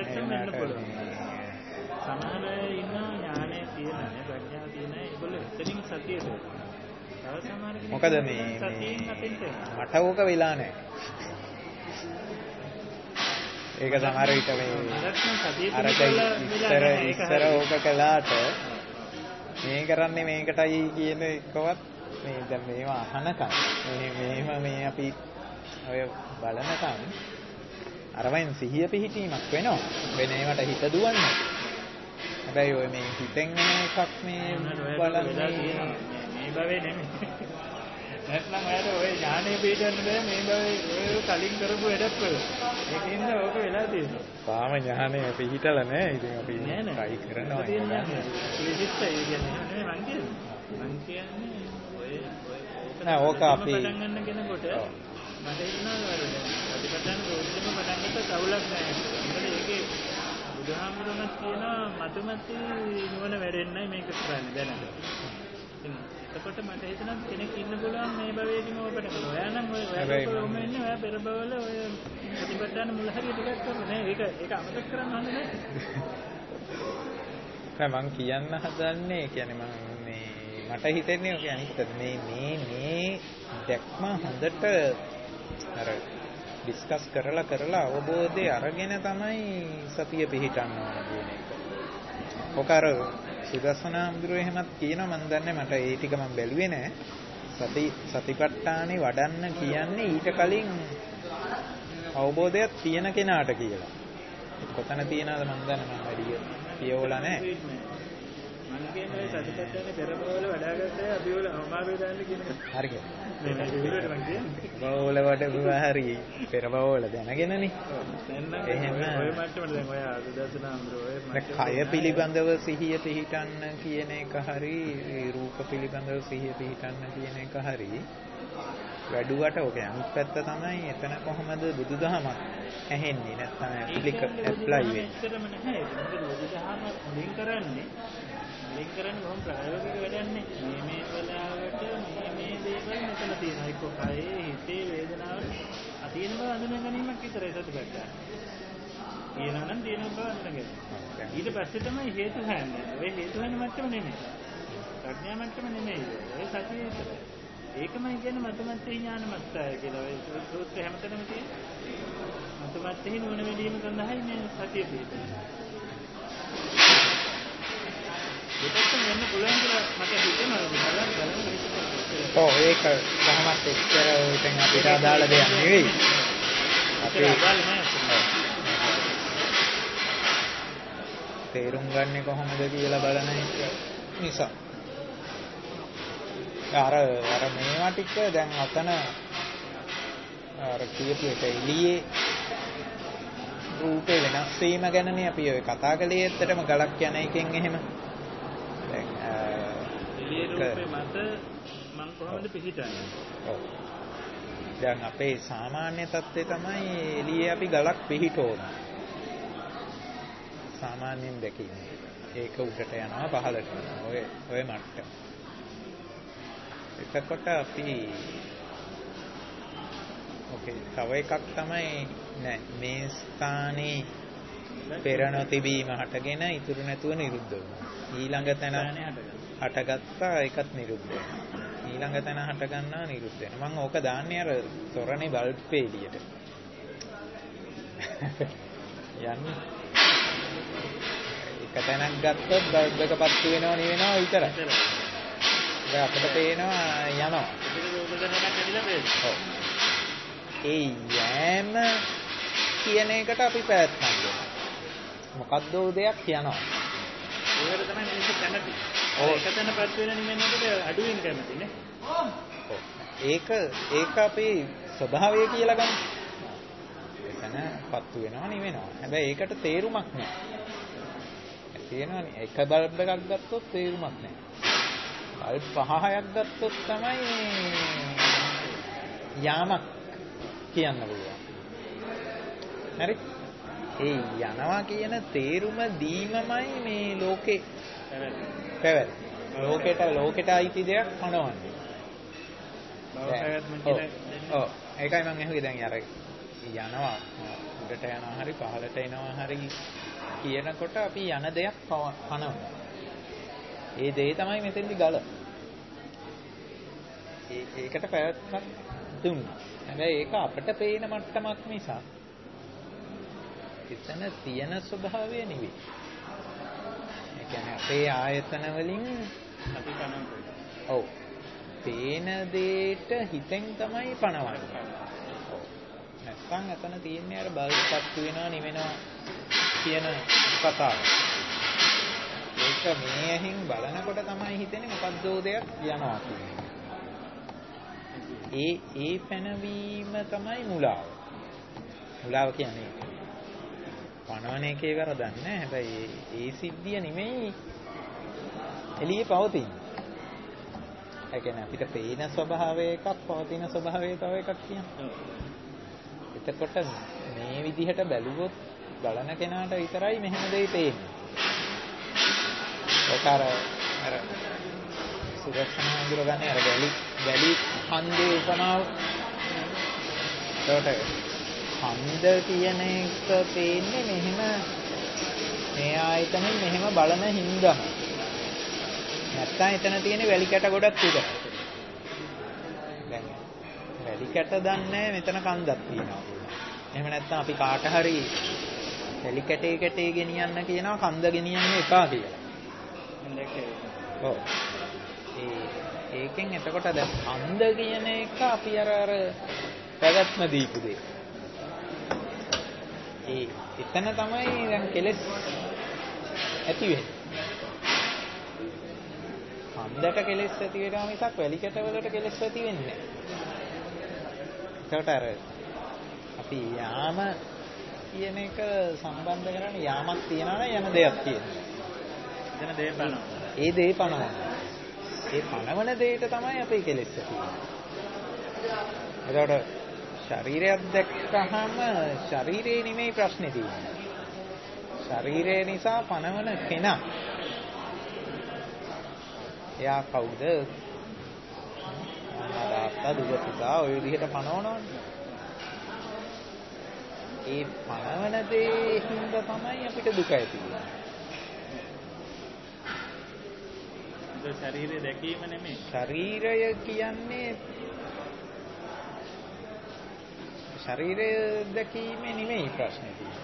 සමහර ඉන්න ඥානය තියෙන ප්‍රඥාව තියෙන ඒගොල්ලෝ එතනින් සතියට. තව සමහර කෙනෙක් මොකද මේ මට ඕක වෙලා නැහැ. ඒක සමහර විට මේ අර ඉස්සර ඉස්සර ඕක කළාට මේ කරන්නේ මේකටයි කියන එකවත් මේ දැන් මේවා අහනකම් මේ මෙහෙම මේ අපි ඔය බලනකම් අරවෙන් සිහිය පිහිටීමක් වෙනවා. වෙන ඒවට හිත දුවන්නේ. හැබැයි ඔය මේ හිතෙන් එන එකක් මේ බලන්නේ මේ භවයේ නෙමෙයි. නැත්නම් ඔයාලට ඔය ඥානෙ පිටන්න බෑ මේ භවයේ ඔය කලින් කරපු වැඩක් වල. ඒකින්ද ඕක වෙලා තියෙනවා. තාම ඥානෙ පිහිටලා නැහැ. ඉතින් අපි try කරනවා. විශිෂ්ට ඒ කියන්නේ නෙමෙයි මං කියන්නේ. මං කියන්නේ ඔය ඔය නෑ ඕක අපි පටන් ගන්න කෙනෙකුට මට හිතනවා ප්‍රතිපදාන රෝධිතම පටන් ගත්ත කවුලක් නැහැ. මොකද ඒකේ බුදුහාමුදුරන්ස් කියනවා මතුමැති නුවණ වැඩෙන්නයි මේක කරන්නේ දැනට. ඉතින් එතකොට මට හිතෙනවා කෙනෙක් ඉන්න පුළුවන් මේ භවයේදීම ඔබට කරනවා. ඔයා නම් ඔය ඔයාලම ඉන්නේ ඔයා පෙර භවවල ඔය ප්‍රතිපදාන මුල හරියට ටිකක් කරලා නෑ. ඒක ඒක අමතක කරන්න හොඳ නෑ. මම කියන්න හදන්නේ කියන්නේ මම මේ මට හිතෙන්නේ ඔක අනිත් මේ මේ මේ දැක්ම හොඳට අර ඩිස්කස් කරලා කරලා අවබෝධය අරගෙන තමයි සතිය පිහිටන්න ඕන කියන එක. ඔක අර සුදස්සනාම්දුර එහෙමත් කියනවා මම දන්නේ මට ඒ ටික මම බැලුවේ නෑ. සති සතිපට්ඨානේ වඩන්න කියන්නේ ඊට කලින් අවබෝධයක් තියෙන කෙනාට කියලා. කොතන තියනවද මම දන්නේ මම වැඩි කියවලා නෑ. මම කියන්නේ සතිපට්ඨානේ පෙරබවල වඩාගත්තා අපි වල අමාරු දාන්න කියන එක. හරිද? මේ විදිහට මම කියන්නේ. බවවල වඩුවා හරි පෙරබවල දැනගෙනනේ. එහෙම ඔය මට්ටමට දැන් ඔය ආදර්ශන අඳුර ඔය මට්ටම කය පිළිබඳව සිහිය පිහිටන්න කියන එක හරි රූප පිළිබඳව සිහිය පිහිටන්න කියන එක හරි වැඩුවට ඔක අනිත් පැත්ත තමයි එතන කොහමද බුදුදහමක් ඇහෙන්නේ නැත්නම් ඇප්ලික ඇප්ලයි වෙන්නේ. ඒකම නැහැ. මොකද බුදුදහම මුලින් කරන්නේ මුලින් කරන්නේ මොහොම ප්‍රායෝගික වැඩන්නේ. මේ මේ වෙලාවට මේ මේ දේවල් මෙතන තියෙනවා. එක්ක කයේ හිතේ වේදනාව අතීන බව අඳුන ගැනීමක් විතරයි සතිපට්ඨාන. තියෙනවා නම් තියෙන බව අඳුනගන්න. ඊට පස්සේ තමයි හේතු හොයන්නේ. ඔය හේතු හොයන මට්ටම නෙමෙයි. ප්‍රඥා මට්ටම නෙමෙයි. ඔය සතිය විතරයි. ඒකමයි කියන්නේ මතුමත්ත්‍ේ ඥානමත්තාය කියලා. ඔය සූත්‍ර හැමතැනම තියෙන මතුමත්ත්‍ේ නුවණ වැඩිම සඳහායි මේ සතිය පිළිපදින්නේ. ඒකත් වෙන්න පුළුවන් කියලා මට හිතෙනවා. බලන්න බලන්න. ඔව් ඒක කොහොමත් එක්තර උතෙන් අපිට අදාළ දෙයක් නෙවෙයි. අපි තේරුම් ගන්නේ කොහොමද කියලා බලන එක නිසා. අර අර මේවා ටික දැන් අතන අර කියපු එක එළියේ රූපේ වෙනස් වීම ගැනනේ අපි ඔය කතා කළේ. ඇත්තටම ගලක් යන එකෙන් එහෙම දැන් එළියේ රූපේ මත මම කොහොමද පිහිටන්නේ? ඔව්. දැන් අපේ සාමාන්‍ය තත්ත්වය තමයි එළියේ අපි ගලක් පිහිටවන. සාමාන්‍යයෙන් දැකීම. ඒක උඩට යනවා පහළට යනවා. ඔය ඔය මට්ටම. එතකොට අපි ඕකේ තව එකක් තමයි නෑ මේ ස්ථානේ පෙර නොතිබීම හටගෙන ඉතුරු නැතුව නිරුද්ධ වුණා. ඊළඟ තැන හටගත්තා ඒකත් නිරුද්ධ වෙනවා. ඊළඟ තැන හට ගන්නවා නිරුද්ධ වෙනවා. මම ඕක දාන්නේ අර තොරණේ බල්බ් එළියට. යන්නේ එක තැනක් ගත්තොත් බල්බ් එක පත්තු වෙනව නෙවෙනවා විතරයි. දැන් අපිට පේනවා යනවා. ඒ යෑම කියන එකට අපි පැත්තක් දෙනවා. මොකද්ද දෙයක් යනවා. ඒකට තමයි මේක කැමති. ඔව් එක තැන පත් වෙන නිවෙන්නකට අඩුවෙන් කැමති නේ. ඔව්. ඒක ඒක අපේ ස්වභාවය කියලා ගන්න. එතන පත්තු වෙනවා නෙවෙනවා. හැබැයි ඒකට තේරුමක් නැහැ. තියෙනවනේ එක බල්බ් එකක් ගත්තොත් තේරුමක් නැහැ. බල්බ් පහ හයක් ගත්තොත් තමයි යාමක් කියන්න පුළුවන්. හරි? ඒ යනවා කියන තේරුම දීමමයි මේ ලෝකේ පැවැත්. ලෝකෙට ලෝකෙට අයිති දෙයක් පනවන්නේ. ඔව්. ඒකයි මම අහුවේ දැන් අර යනවා උඩට යනවා හරි පහළට එනවා හරි කියනකොට අපි යන දෙයක් පනවනවා. ඒ දේ තමයි මෙතෙන්දි ගල. ඒ ඒකට පැවැත්මක් දුන්නා. හැබැයි ඒක අපිට පේන මට්ටමක් නිසා එතන තියෙන ස්වභාවය නෙවෙයි. ඒ කියන්නේ අපේ ආයතන වලින් අපි පනවනවා. ඔව්. පේන දෙයට හිතෙන් තමයි පනවන්නේ. ඔව්. නැත්නම් එතන තියෙන්නේ අර බල්පත් වෙනවා නිවෙනවා කියන කතාව. ඒක මේ ඇහින් බලනකොට තමයි හිතෙන්නේ මොකද්ද දෙයක් යනවා කියන්නේ. ඒ ඒ පැනවීම තමයි මුලාව. මුලාව කියන්නේ පනවන එකේ වැරදක් නෑ. හැබැයි ඒ සිද්ධිය නෙමෙයි එළියේ පවතින. ඒ කියන්නේ අපිට පේන ස්වභාවය එකක් පවතින ස්වභාවය තව එකක් කියන්නේ. එතකොට මේ විදිහට බැලුවොත් බලන කෙනාට විතරයි මෙහෙම දෙයි පේන්නේ. ඒක අර අර සුරක්ෂණ හඳුර ගන්න අර වැලි වැලි හන්දේ උපමාව. ඒකට හන්ද කියන එක පේන්නේ මෙහෙම මේ ආයතනෙන් මෙහෙම බලන හින්දාම. නැත්තම් එතන තියෙන වැලි කැට ගොඩක් විතරයි. දැන් වැලි කැට දන්නේ මෙතන කන්දක් තියෙනවා කියලා. එහෙම නැත්තම් අපි කාට හරි වැලි කැටේ කැටේ ගෙනියන්න කියනවා කන්ද ගෙනියන්න එපා කියලා. ඔව්. ඒ ඒකෙන් එතකොට දැන් කන්ද කියන එක අපි අර අර පැවැත්ම දීපු දෙය. ඒ එතන තමයි දැන් කෙලෙස් ඇති වෙන්නේ. කන්දට කෙලෙස් ඇති වෙනවා මිසක් වැලි කැට වලට කෙලෙස් ඇති වෙන්නේ නැහැ. ඒකට අර අපි යාම කියන එක සම්බන්ධ කරන්නේ යාමක් තියනවා නම් යන දෙයක් කියනවා. එතන දේ පනවනවා. ඒ දේ පනවනවා. ඒ පනවන දෙයට තමයි අපේ කෙලෙස් ඇති වෙන්නේ. ඒකට ශරීරයක් දැක්කහම ශරීරේ නෙමෙයි ප්‍රශ්නේ තියෙන්නේ. ශරීරය නිසා පනවන කෙනා. එයා කවුද? අනාගත දුක පුතා ඔය විදිහට පනවනවනේ. ඒ පනවන දේ හින්දා තමයි අපිට දුක ඇති වෙන්නේ. ඒ ශරීරය දැකීම නෙමෙයි. ශරීරය කියන්නේ ශරීරය දැකීමේ නෙමෙයි ප්‍රශ්නේ තියෙන්නේ.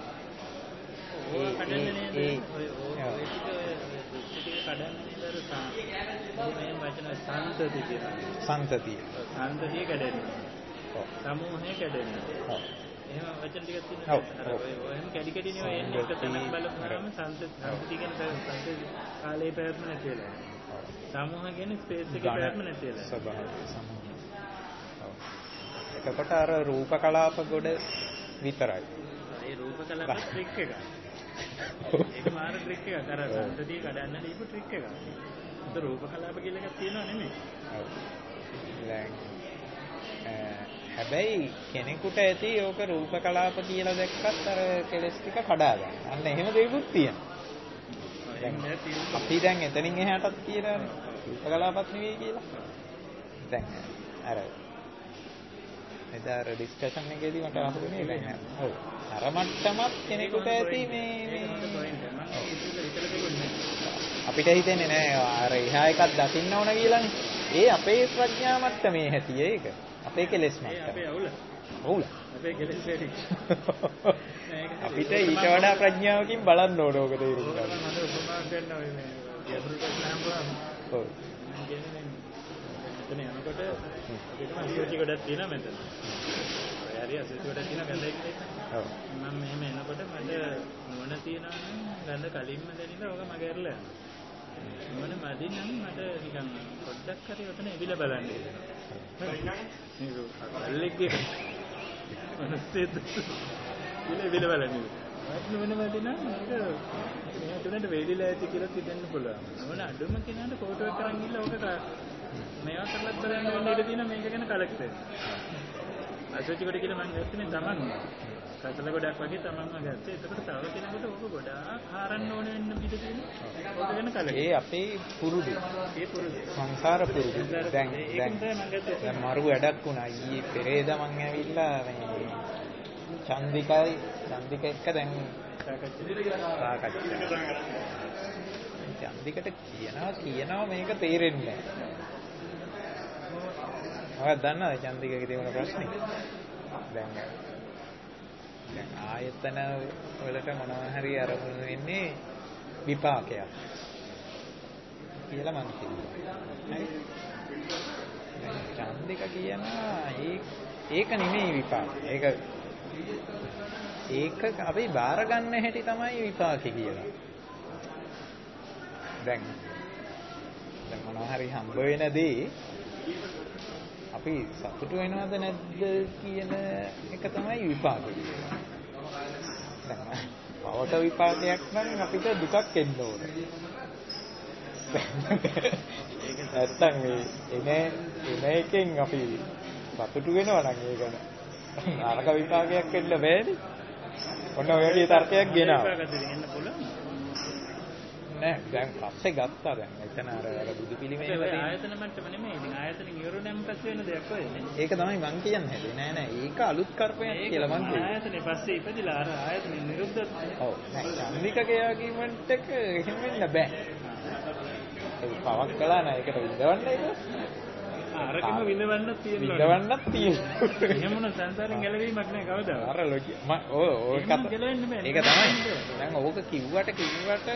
ඒ කඩන්නේ නේද? ඔය ඔය ටික කඩන්නේ නේද? මේ වචන සම්තති කියලා. සම්තතිය. සම්තතිය කඩන්නේ. ඔව්. සමූහය කඩන්නේ. ඔව්. එහෙම වචන ටිකක් තියෙනවා. අර ඔය ඔයම කැඩි කැඩි නෙවෙයි එන්නේ එක තැනක් බලපුවාම සම්තති සම්තති කියන කාලේ පැවැත්ම නැති වෙලා. සමූහ කියන්නේ ස්පේස් එකේ පැවැත්ම නැති වෙලා. ස්වභාවය සමූහ. ඔව්. එතකොට අර රූප කලාප ගොඩ විතරයි. ඒ රූප කලාප ට්‍රික් එකක්. ඒක මාර ට්‍රික් එකක්. අර සම්පතිය කඩන්න දීපු ට්‍රික් එකක්. ඒක රූප කලාප කියලා එකක් තියෙනව නෙමෙයි. ඔව්. දැන් හැබැයි කෙනෙකුට ඇති ඕක රූප කලාප කියලා දැක්කත් අර කෙලස් ටික කඩා ගන්න. අන්න එහෙම දෙයක්ත් තියෙනවා. අපි දැන් එතනින් එහාටත් කියලානේ රූප කලාපත් නෙවෙයි කියලා. දැන් අර එදාර ඩිස්කෂන් එකේදී මට අහුනේ දැන් ඔව් අර මට්ටමත් කෙනෙකුට ඇති මේ මේ අපිට හිතෙන්නේ නෑ අර එහා එකක් දකින්න ඕන කියලානේ. ඒ අපේ ප්‍රඥා මට්ටමේ හැටි ඒක. අපේ කෙලෙස් මට්ටම. අපේ අවුල. අවුල. අපේ කෙලෙස් වැඩි. අපිට ඊට වඩා ප්‍රඥාවකින් බලන්න ඕන ඕක තේරුම් ගන්න. මම උපමාවක් ගන්න ඔය මේ ගැඹුරු ප්‍රශ්න අහුවාම. ඔව්. මම කියන්නේ මෙතන යනකොට අපිටම අසුචි ගොඩක් තියෙනවා මෙතන. ඔය හරි අසුචි ගොඩක් තියෙනවා ගඳයි කියලා. ඔව්. මම මෙහෙම එනකොට මට මොන තියනවා නම් ගඳ කලින්ම දැනෙලා ඕක මගේ ඇරලා යනවා. මොන මදි නම් මට නිකන් පොඩ්ඩක් හරි ඔතන එවිල බලන්න ඉන්නවා. මේක අල්ලෙක්ගේ මොනසෙද? ඉතින් එවිල බලන්න. මට මොන මදි නම් මේක මේ තුනට වේලිලා ඇති කියලා හිතෙන්න පුළුවන්. මොන අඩුම කෙනාට ෆෝටෝ එක අරන් ගිහලා ඕක මේවා කරලා බලන්න වෙන ඉඩ තියෙන මේක ගැන කලෙක්ට් වෙනවා. අසුචි කොට කියලා මම ගත්තනේ තමන්. කසල ගොඩක් වගේ තමන්ම ගත්තා. ඒකට තව කෙනෙකුට ඕක ගොඩාක් හරන්න ඕන වෙන්න පිට තියෙනවා. ඕක ගැන කලෙක්ට්. ඒ අපේ පුරුදු. ඒ පුරුදු. සංසාර පුරුදු. දැන් දැන් දැන් මරු වැඩක් වුණා. ඊයේ පෙරේද මං ඇවිල්ලා මේ චන්දිකයි චන්දික එක්ක දැන් සාකච්ඡා චන්දිකට කියනවා කියනවා මේක තේරෙන්නේ නැහැ. ඔයා දන්නවද චන්දිකගේ තියෙන ප්‍රශ්නේ? දැන් දැන් ආයතන වලට මොනවා හරි අරමුණු වෙන්නේ විපාකයක් කියලා මම කියනවා. හරි? දැන් චන්දික කියනවා ඒ ඒක නෙමෙයි විපාක. ඒක ඒක අපි බාර ගන්න හැටි තමයි විපාකේ කියලා. දැන් දැන් මොනවා හරි හම්බ වෙන දේ අපි සතුටු වෙනවද නැද්ද කියන එක තමයි විපාකේ කියන්නේ. දැන් පවට විපාකයක් නම් අපිට දුකක් එන්න ඕනේ. නැත්තම් මේ එනේ එන එකෙන් අපි සතුටු වෙනවා නම් ඒක නරක විපාකයක් වෙන්න බෑනේ. ඔන්න ඔය වගේ තර්කයක් ගෙනාවා. නෑ දැන් පස්සේ ගත්තා දැන් එතන අර අර බුදු පිළිමේ වල ආයතන මට්ටම නෙමෙයි. ඉතින් ආයතන ඉවරුනම පස්සේ වෙන දෙයක් වෙන්නේ. ඒක තමයි මං කියන්නේ හැදේ. නෑ නෑ ඒක අලුත් කරපයක් කියලා මං කියන්නේ. ආයතනේ පස්සේ ඉපදිලා අර ආයතන නිරුද්ධ. ඔව් නෑ චන්දිකගේ ආගිමන්ට් එක එහෙම වෙන්න බෑ. ඒක පවක් කළා නෑ ඒකට විඳවන්න ඒක. අරකම විඳවන්නත් තියෙනවා. විඳවන්නත් තියෙනවා. එහෙම මොන සංසාරෙන් ගැලවීමක් නෑ කවදාවත්. අර ලොකි මම ඔය ඔය කත ගැලවෙන්න බෑ. ඒක තමයි. දැන් ඕක කිව්වට කිව්වට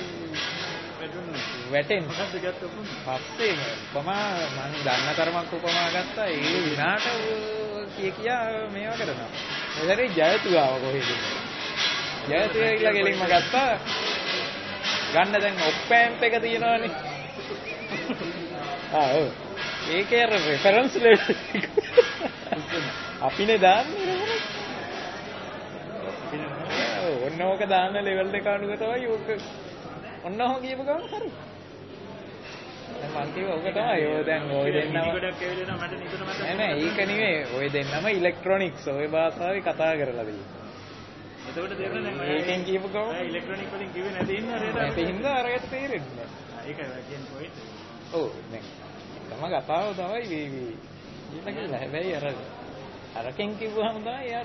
වැටෙන්න. මොකද්ද ගත්ත උපම? පස්සේ උපමා මම දන්න තරමක් උපමා ගත්තා. ඒ විනාට කිය කියා මේවා කරනවා. මොකදරේ ජයතුආව කොහෙද? ජයතුආ කියලා ගෙලින්ම ගත්තා. ගන්න දැන් ඔප්පෑම්ප් එක තියෙනවනේ. ආ ඔව්. ඒකේ රෙෆරන්ස් ලෙවල් අපිනේ දාන්නේ ඔව් ඔන්න ඕක දාන්න ලෙවල් එක අනුව තමයි ඕක ඔන්න ඔහොම කියපු ගමන් හරි දැන් මං කිව්වා ඕක තමයි ඔය දැන් ඔය දෙන්නම ගොඩක් ඇවිල්ලා මට නිතර මතක නෑ නෑ ඒක නෙවෙයි ඔය දෙන්නම ඉලෙක්ට්‍රොනික්ස් ඔය භාෂාවේ කතා කරලා තියෙන්නේ එතකොට තේරෙන්නේ නැහැ ඒකෙන් කියපු ගමන් ඉලෙක්ට්‍රොනික් වලින් කිව්වේ නැති ඉන්න අරයට නැති හින්දා අරයට තේරෙන්නේ නෑ ඒකයි කියන පොයින්ට් ඔව් දැන් තම කතාව තමයි මේ මේ ඊට කියලා හැබැයි අර අරකින් කිව්වහම තමයි එයාට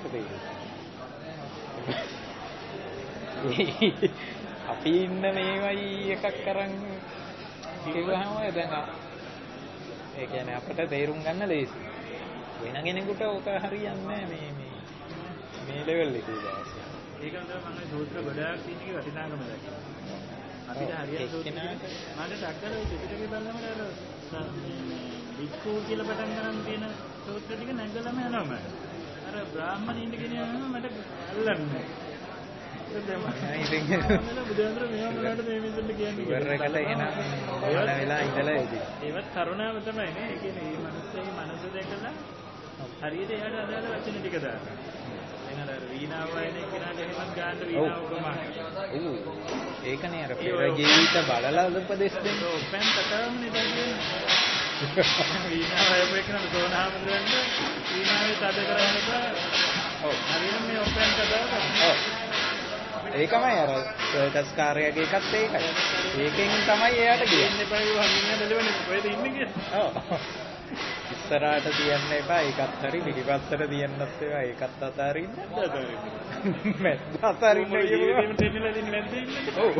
තේරෙන්නේ අපි ඉන්න මේවයි එකක් අරන් කිව්වහම දැන් ඒ කියන්නේ අපිට තේරුම් ගන්න ලේසි වෙන කෙනෙකුට ඕක හරියන්නේ නැහැ මේ මේ මේ ලෙවල් එකේ දාස ඒකම තමයි මම සූත්‍ර ගොඩාක් තියෙනකේ වටිනාකම දැක්කා අපිට හරියට සූත්‍ර මට ඩක්කල ඔය ත්‍රිපිටකේ බලනකොට අර වික්කෝ කියලා පටන් ගන්න තියෙන සූත්‍ර ටික නැගලම යනවා මට. අර බ්‍රාහ්මණයින්ට කියන යනවා මට අල්ලන්නේ. ඉතින් බුදුන්තර මේව මොනවද මේ මිනිස්සුන්ට කියන්නේ ඉවර එකට එන මොන වෙලා ඉඳලා ඉතින් ඒවත් කරුණාව තමයි නේ. ඒ කියන්නේ මේ මිනිස්සුගේ මනස දැකලා හරියට එයාට අදාළ වචන ටික දාන්න. එනර වීණාව වයින් කෙනාට එහෙමත් ගන්න වීණාව ප්‍රමාණය. ඔව් ඒකනේ අර පෙර ජීවිත බලලා උපදෙස් දෙන්න. ඔව් පෙන් කතාවනේ දැන් වීණාව වයින් සෝනාමඳුරන්න වීණාවේ තද කරන්නට ඔව් හරියට මේ ඔපෙන් කතාව ඔව් ඒකමයි අර සර්කස් කාර්යයක එකත් ඒකයි. ඒකෙන් තමයි එයාට කියන්නේ. එපා ඒවා හම්බෙන්න බැලුවනේ කොහෙද ඉන්නේ කියලා. ඔව් ඉස්සරහට තියන්න එපා. ඒකත් හරි පිටිපස්සට තියන්නත් එපා. ඒකත් අතාරින්න. මැද්ද අතාරින්න කියනවා. දෙන්නලා දෙන්නේ මැද්ද ඉන්නේ. ඔව්.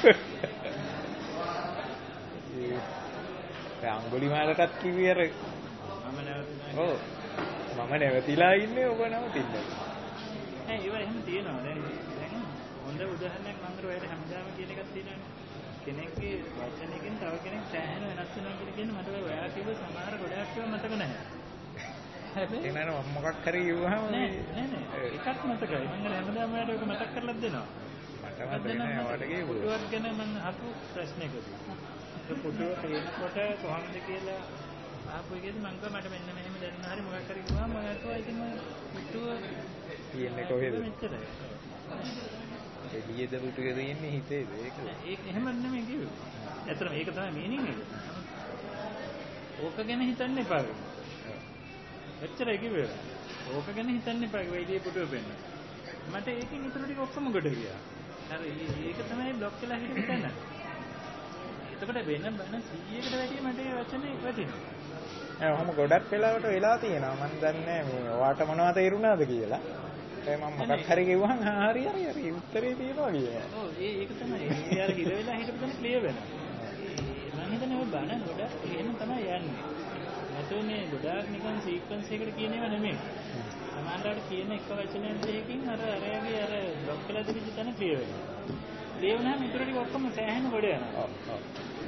ඒ අඟුලිමාලටත් කිව්වේ අර මම නැවතුණා. ඔව්. මම නැවතිලා ඉන්නේ ඔබ නවතින්න. නෑ ඒව එහෙම තියෙනවා. දැන් දැන් හොඳ උදාහරණයක් මම අර ඔයාලට හැමදාම කියන එකක් තියෙනවානේ. කෙනෙක්ගේ වචනයකින් තව කෙනෙක් සෑහෙන වෙනස් වෙනවා කියලා කියන්නේ මට ඔයා කිව්ව සමහර ගොඩක් ඒවා මතක නැහැ. හැබැයි ඒ නේද මම මොකක් හරි කිව්වහම නෑ නෑ නෑ එකක් මතකයි. මම හැමදාම ඔයාලට ඒක මතක් කරලා දෙනවා. මට මතක නෑ ඔයාලට කිව්වොත්. පුටුවක් ගැන මම අහපු ප්‍රශ්නයකදී. ඒ පුටුව තේනකොට කොහොමද කියලා අහපු එකේදී මම කිව්වා මට මෙන්න මෙහෙම දැනන හරි මොකක් හරි කිව්වම මම කිව්වා ඉතින් මම පුටුව තියෙන්නේ කොහෙද? මෙච්චරයි. එළියේද පුටුවේ තියෙන්නේ හිතේද ඒකද? ඒක එහෙම නෙමෙයි කිව්වේ. ඇත්තටම ඒක තමයි මීනින් එක. ඕක ගැන හිතන්න එපා. එච්චරයි කිව්වේ. ඕක ගැන හිතන්න එපා. වෙයිදී පුටුව පෙන්න. මට ඒකෙන් ඉතුරු ටික ඔක්කොම ගොඩ ගියා. අර ඒක තමයි බ්ලොක් වෙලා හිටින්න තැන. එතකොට වෙන බන සීයකට වැඩිය මට ඒ වචනේ වැටෙනවා. ඒ ඔහොම ගොඩක් වෙලාවට වෙලා තියෙනවා. මම දන්නේ මේ ඔයාට මොනවද තේරුණාද කියලා. ඒ මම මොකක් හරි කිව්වහම හරි හරි හරි උත්තරේ තියෙනවා කියලා. ඔව් ඒ ඒක තමයි. ඒ අර හිර වෙලා හිටපු තැන ක්ලියර් වෙනවා. මම හිතන්නේ ඔය බණ ගොඩක් එහෙම තමයි යන්නේ. නැතෝ මේ ගොඩාක් නිකන් සීක්වන්ස් එකකට කියන ඒවා නෙමෙයි. සමහරවිට කියන එක වචනයක් දෙකකින් අර අරයාගේ අර බ්ලොක් කරලා තිබිච්ච තැන ක්ලියර් වෙනවා. ක්ලියර් වුණාම ඊටු ටික ඔක්කොම සෑහෙන ගොඩ යනවා. ඔව් ඔව්.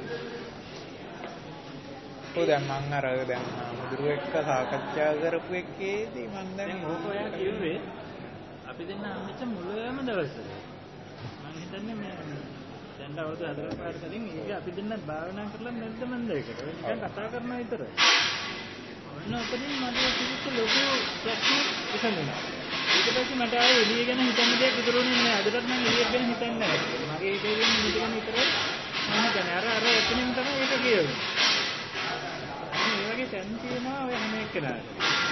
ඔය දැන් මම අර දැන් මුදුරු එක්ක සාකච්ඡා කරපු එකේදී මම දැන් ඕක ඔයා කිව්වේ අපි දෙන්න හම්බෙච්ච මුලම දවසේ. මම හිතන්නේ මේ දැන් අවුරුදු හතරක් පාර කලින් ඒක අපි දෙන්න භාවනා කරලා නැද්ද මන්ද ඒකට. නිකන් කතා කරනවා විතරයි. ඔන්න ඔතනින් මට කිසිත් ලොකු ප්‍රශ්නයක් විසඳුණා. ඊට පස්සේ මට ආයේ එළිය ගැන හිතන්න දෙයක් ඉතුරුනේ නැහැ. අදටත් මම එළිය ගැන හිතන්නේ නැහැ. මගේ හිතේ ඉන්නේ නිදි ගැන විතරයි. මම හිතන්නේ අර අර එතනින් තමයි ඒක කියවෙන්නේ. අන්න ඒ වගේ තැන් තියෙනවා ඔය හැම එක්කෙනාට.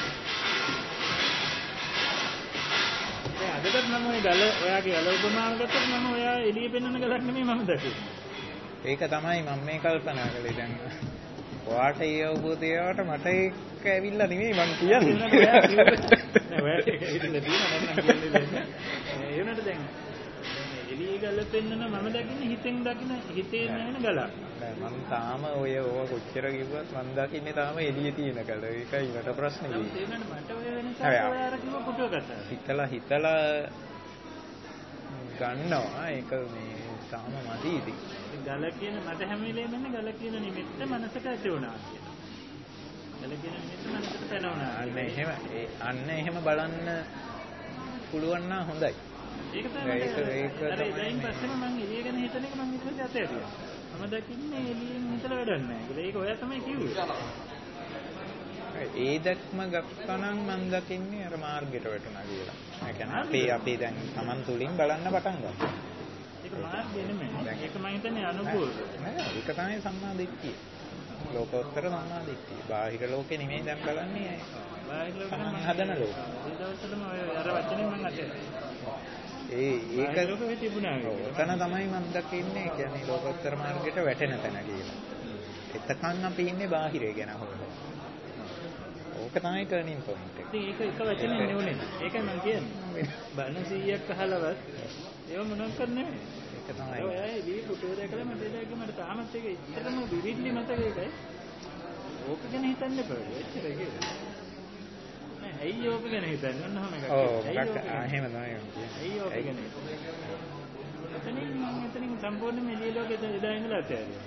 අදටත් මම ඔය ගල ඔයාගේ ගල උපමාව ගත්තොත් මම ඔයා එළිය පෙන්වන ගලක් නෙමෙයි මම දැක්කේ. ඒක තමයි මම මේ කල්පනා කළේ දැන්. ඔයාට ඒ අවබෝධයවට මට ඒක ඇවිල්ලා නෙමෙයි මං කියන්නේ. නෑ ඔයා ඒක ඉතින් දිනන නම් කියන්නේ නෑ. ඒ වුණාට දැන් එළිය ගල පෙන්වන මම දකින්නේ හිතෙන් දකින්න හිතේ නැගෙන ගලක්. නෑ මං තාම ඔය ඕවා කොච්චර කිව්වත් මං දකින්නේ තාම එළියේ තියෙන ගල. ඒකයි ඊට ප්‍රශ්නේ. ඒ කියන්නේ මට ඔය වෙනසක් ඔයා අර කිව්ව පුටුව ගත්තා. හිතලා හිතලා ගන්නවා ඒක මේ තාම මදි ඉතින්. ගල කියන මට හැම වෙලේම ඉන්නේ ගල කියන නිමිත්ත මනසට ඇති වුණා කියලා. ගල කියන නිමිත්ත මනසට පැනවුණා. අන්න එහෙම ඒ අන්න එහෙම බලන්න පුළුවන් නම් හොඳයි. ඒක තමයි ඒක ඒක තමයි. දැන් පස්සෙම මම එළිය ගැන හිතන එක මම ඉතින් ඇත ඇතියා. මම දකින්නේ එළියෙන් හිතලා වැඩක් නැහැ කියලා. ඒක ඔයා තමයි කිව්වේ. ඒ දැක්ම ගත්තනම් මම දකින්නේ අර මාර්ගයට වැටුණා කියලා. ඒ කියන්නේ අපි අපි දැන් Taman තුලින් බලන්න පටන් ගන්නවා. ඒක මාර්ගය නෙමෙයි. ඒක මම හිතන්නේ අනුකූල. නෑ ඒක තමයි සම්මා දිට්ඨිය. ලෝකෝත්තර සම්මා දිට්ඨිය. බාහිර ලෝකේ නෙමෙයි දැන් බලන්නේ. බාහිර ලෝකෙ මම හදන ලෝක. ඒ දවස්වලම ඔය අර වචනේ මම අතේ. ඒ ඒක ලෝකෙ තිබුණා. ඔතන තමයි මම දකින්නේ කියන්නේ ලෝකෝත්තර මාර්ගයට වැටෙන තැන කියලා. එතකන් අපි ඉන්නේ බාහිරේ ගැන හොයනවා. ඕක තමයි ටර්නින් පොයින්ට් එක. ඉතින් ඒක එක වචනේ නෙවෙයි. ඒකයි මම කියන්නේ. බණ සීයක් අහලවත් ඒව මොනවක් කරන්නේ නෙවෙයි. ඒක තමයි. ඔය අය දී පුටුව දැකලා මට එදාගේ මට තාමත් ඒක ඉතරම විවිධලි මතක ඒකයි. ඕක ගැන හිතන්න එපා. එච්චර ඒක. නෑ ඇයි ඕක ගැන හිතන්නේ? ඔන්නම එකක්. ඔව් මොකක් එහෙම තමයි. ඇයි ඕක ගැන හිතන්නේ? එතනින් මම එතනින් සම්පූර්ණයෙන්ම එළිය ලෝකෙට එදා ඉඳලා ඇතෑරියා.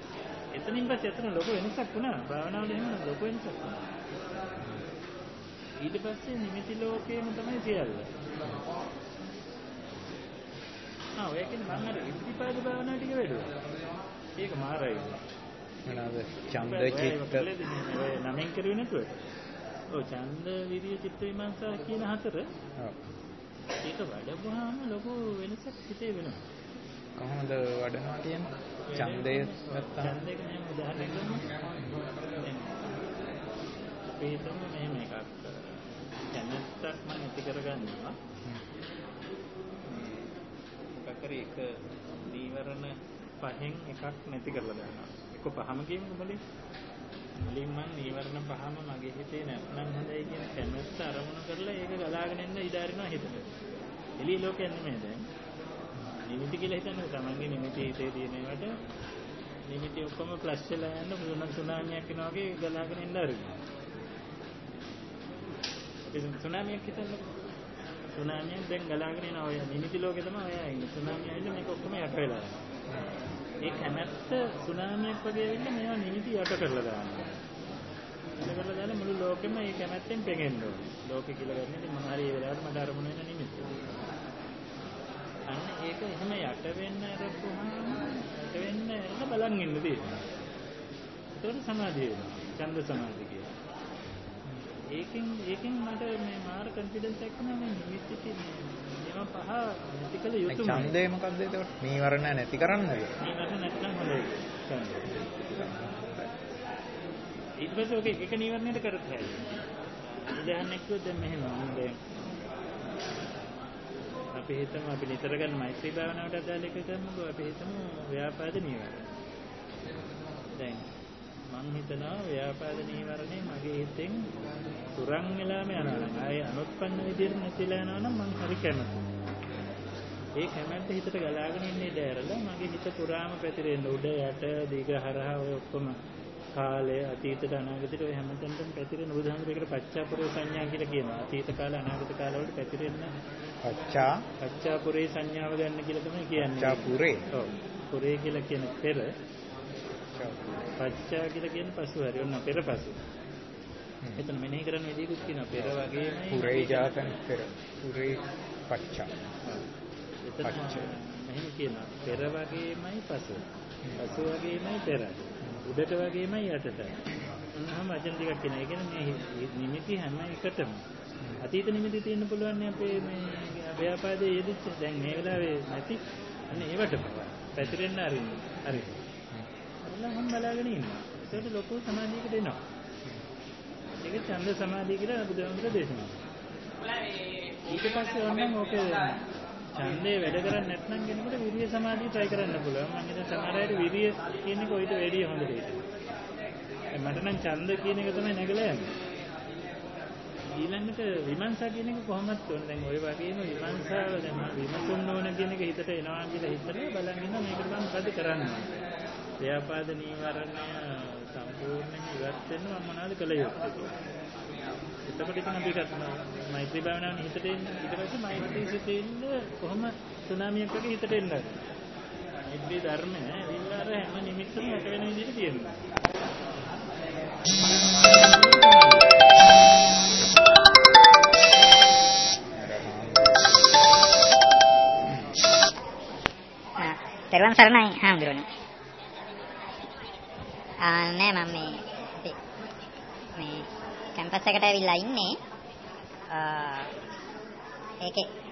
එතනින් පස්සේ එතන ලොකු වෙනසක් වුණා. භාවනාවල එහෙම ලොකු වෙනසක් වුණා. ඊට පස්සේ නිමිති ලෝකයේම තමයි සියල්ල. ආ ඔය කියන්නේ මම අර ඉද්ධිපාද භාවනා ටික වැඩුවා. ඒක මාරයි. මොනවාද? ඡන්ද චිත්ත නමෙන් කරුවේ නැතුව. ඔව් ඡන්ද විරිය චිත්ත විමර්ශන කියන හතර. ඔව්. ඒක වඩපුවාම ලොකු වෙනසක් හිතේ වෙනවා. කොහොමද වඩනවා කියන්නේ? ඡන්දය නැත්තම් ඡන්දයක මෙහෙම උදාහරණයක් ගමු. අපි හිතමු මෙහෙම එකක්. කැමැත්තක් මම ඇති කරගන්නවා. මොකක් හරි එක නීවරණ පහෙන් එකක් නැති කරලා දානවා. එක පහම කියමුකෝ බලන්න. මුලින්ම නීවරණ පහම මගේ හිතේ නැත්නම් හොඳයි කියන කැමැත්ත අරමුණු කරලා ඒක ගලාගෙන එන්න ඉඩ අරිනවා හිතට. එළිය ලෝකයක් නෙමෙයි දැන්. නිමිති කියලා හිතන්නේ තමන්ගේ නිමිති හිතේ තියෙන ඒවාට නිමිති ඔක්කොම ෆ්ලැෂ් වෙලා යන මුලන සුනාමියක් වෙනවා වගේ ගලාගෙන එන්න අරිනවා. ඒ සුනාමියක් හිතන්නකො. සුනාමියෙන් දැන් ගලාගෙන එන ඔය නිමිති ලෝකේ තමයි ඔය ඉන්නේ. සුනාමිය ඇවිල්ලා මේක ඔක්කොම යට වෙලා යනවා. ඒ කැමැත්ත සුනාමියක් වගේ වෙන්නේ මේවා නිමිති යට කරලා දානවා. යට කරලා දාලා මුළු ලෝකෙම මේ කැමැත්තෙන් පෙඟෙන්න ඕනේ. ලෝකේ කියලා ගන්න ඉතින් මොන හරි ඒ වෙලාවට මට අරමුණ වෙන නිමිති. අන්න ඒක එහෙම යට වෙන්න අරපුවාම යට වෙන්න එන්න බලන් ඉන්න තියෙනවා. ඒකට සමාධිය වෙනවා. ඡන්ද සමාධිය කියලා. ඒකෙන් ඒකෙන් මට මේ මාර කොන්ෆිඩන්ස් එකක් වෙනවා මේ නිමිති තියෙන්නේ. ඒවා පහ නැති කළ යුතුමයි. ඡන්දය මොකද්ද ඒකට? නීවරණ නැති කරන්නද? නීවරණ නැත්නම් හොඳයි. ඊට පස්සේ ඔක එක නීවරණයකට කරත් හැයි. උදාහරණයක් කිව්වොත් දැන් මෙහෙම දැන් අපි හිතමු අපි නිතර ගන්න මෛත්‍රී භාවනාවට අදාළ එක කරමුකෝ. අපි හිතමු ව්‍යාපාද නීවරණ. දැන් මං හිතනවා ව්‍යාපාද නීවරණේ මගේ හිතෙන් තුරන් වෙලාම යනවා නම් ආයේ අනුත්පන්න විදියට නැතිලා යනවා නම් මං හරි කැමතියි. ඒ කැමැත්ත හිතට ගලාගෙන ඉන්නේ දැරලා මගේ හිත පුරාම පැතිරෙන්න උඩ යට දිග හරහා ඔය ඔක්කොම කාලය අතීතයට අනාගතයට ඔය හැමතැනටම පැතිරෙන බුදුහාමුදුරේකට පච්චාපුරේ සංඥා කියලා කියනවා. අතීත කාල අනාගත කාල වලට පැතිරෙන්න පච්චා පච්චාපුරේ සංඥාව ගන්න කියලා තමයි කියන්නේ. පච්චාපුරේ. ඔව්. පුරේ කියලා කියන පෙර පච්චා කියලා කියන පසු හරි ඔන්න පෙරපසු. එතන මෙනෙහි කරන්න විදිහකුත් කියනවා පෙර වගේමයි පුරේ ජාතන පෙර. පුරේ පච්චා. එතන මෙහෙම කියනවා පෙර වගේමයි පසු. පසු වගේමයි පෙර. උඩට වගේමයි යටට. අන්නම වචන ටිකක් කියනවා. ඒ කියන්නේ මේ නිමිති හැම එකටම අතීත නිමිති තියෙන්න පුළුවන් නේ අපේ මේ ව්‍යාපාදයේ යෙදිච්ච දැන් මේ වෙලාවේ නැති අන්න ඒවට පැතිරෙන්න ආරින්න. හරි. අරලා හැම බලාගෙන ඉන්නවා. ඒකට ලොකු සමාධියකට එනවා. ඒක ඡන්ද සමාධිය කියලා බුදුහාමුදුරුවෝ දේශනා කළා. ඊට පස්සේ වන්නම් ඕකේ ඡන්දේ වැඩ කරන්නේ නැත්නම් කෙනෙකුට විරිය සමාධිය try කරන්න පුළුවන්. මම හිතන සමහර අයට විරිය කියන එක ඔයිට වැඩි හොඳ දෙයක්. මට නම් ඡන්ද කියන එක තමයි නැගලා යන්නේ. ඊළඟට විමර්ශන කියන එක කොහොමද තෝරන්නේ? දැන් ওই වගේම විමර්ශනාව දැන් මම විමසන්න ඕන කියන එක හිතට එනවා කියලා හිතලා බලන් ඉන්න මේකට මම මොකද කරන්නේ? ව්‍යාපාද නීවරණය සම්පූර්ණයෙන් ඉවත් වෙන්න මම මොනවද කළ යුත්තේ? එතකොට ඉතින් අපි කරනවා මෛත්‍රී භාවනාවේ හිතට එන්න ඊට පස්සේ මෛත්‍රී සිතේ ඉන්න කොහොම සුනාමියක් වගේ හිතට එන්න. මෛත්‍රී ධර්මය ඇවිල්ලා අර හැම නිමිත්තම යට වෙන විදිහට තියෙනවා. තෙරුවන් සරණයි හාමුදුරනේ. ආ නෑ මම මේ මේ කැම්පස් එකට ඇවිල්ලා ඉන්නේ. ආ ඒකේ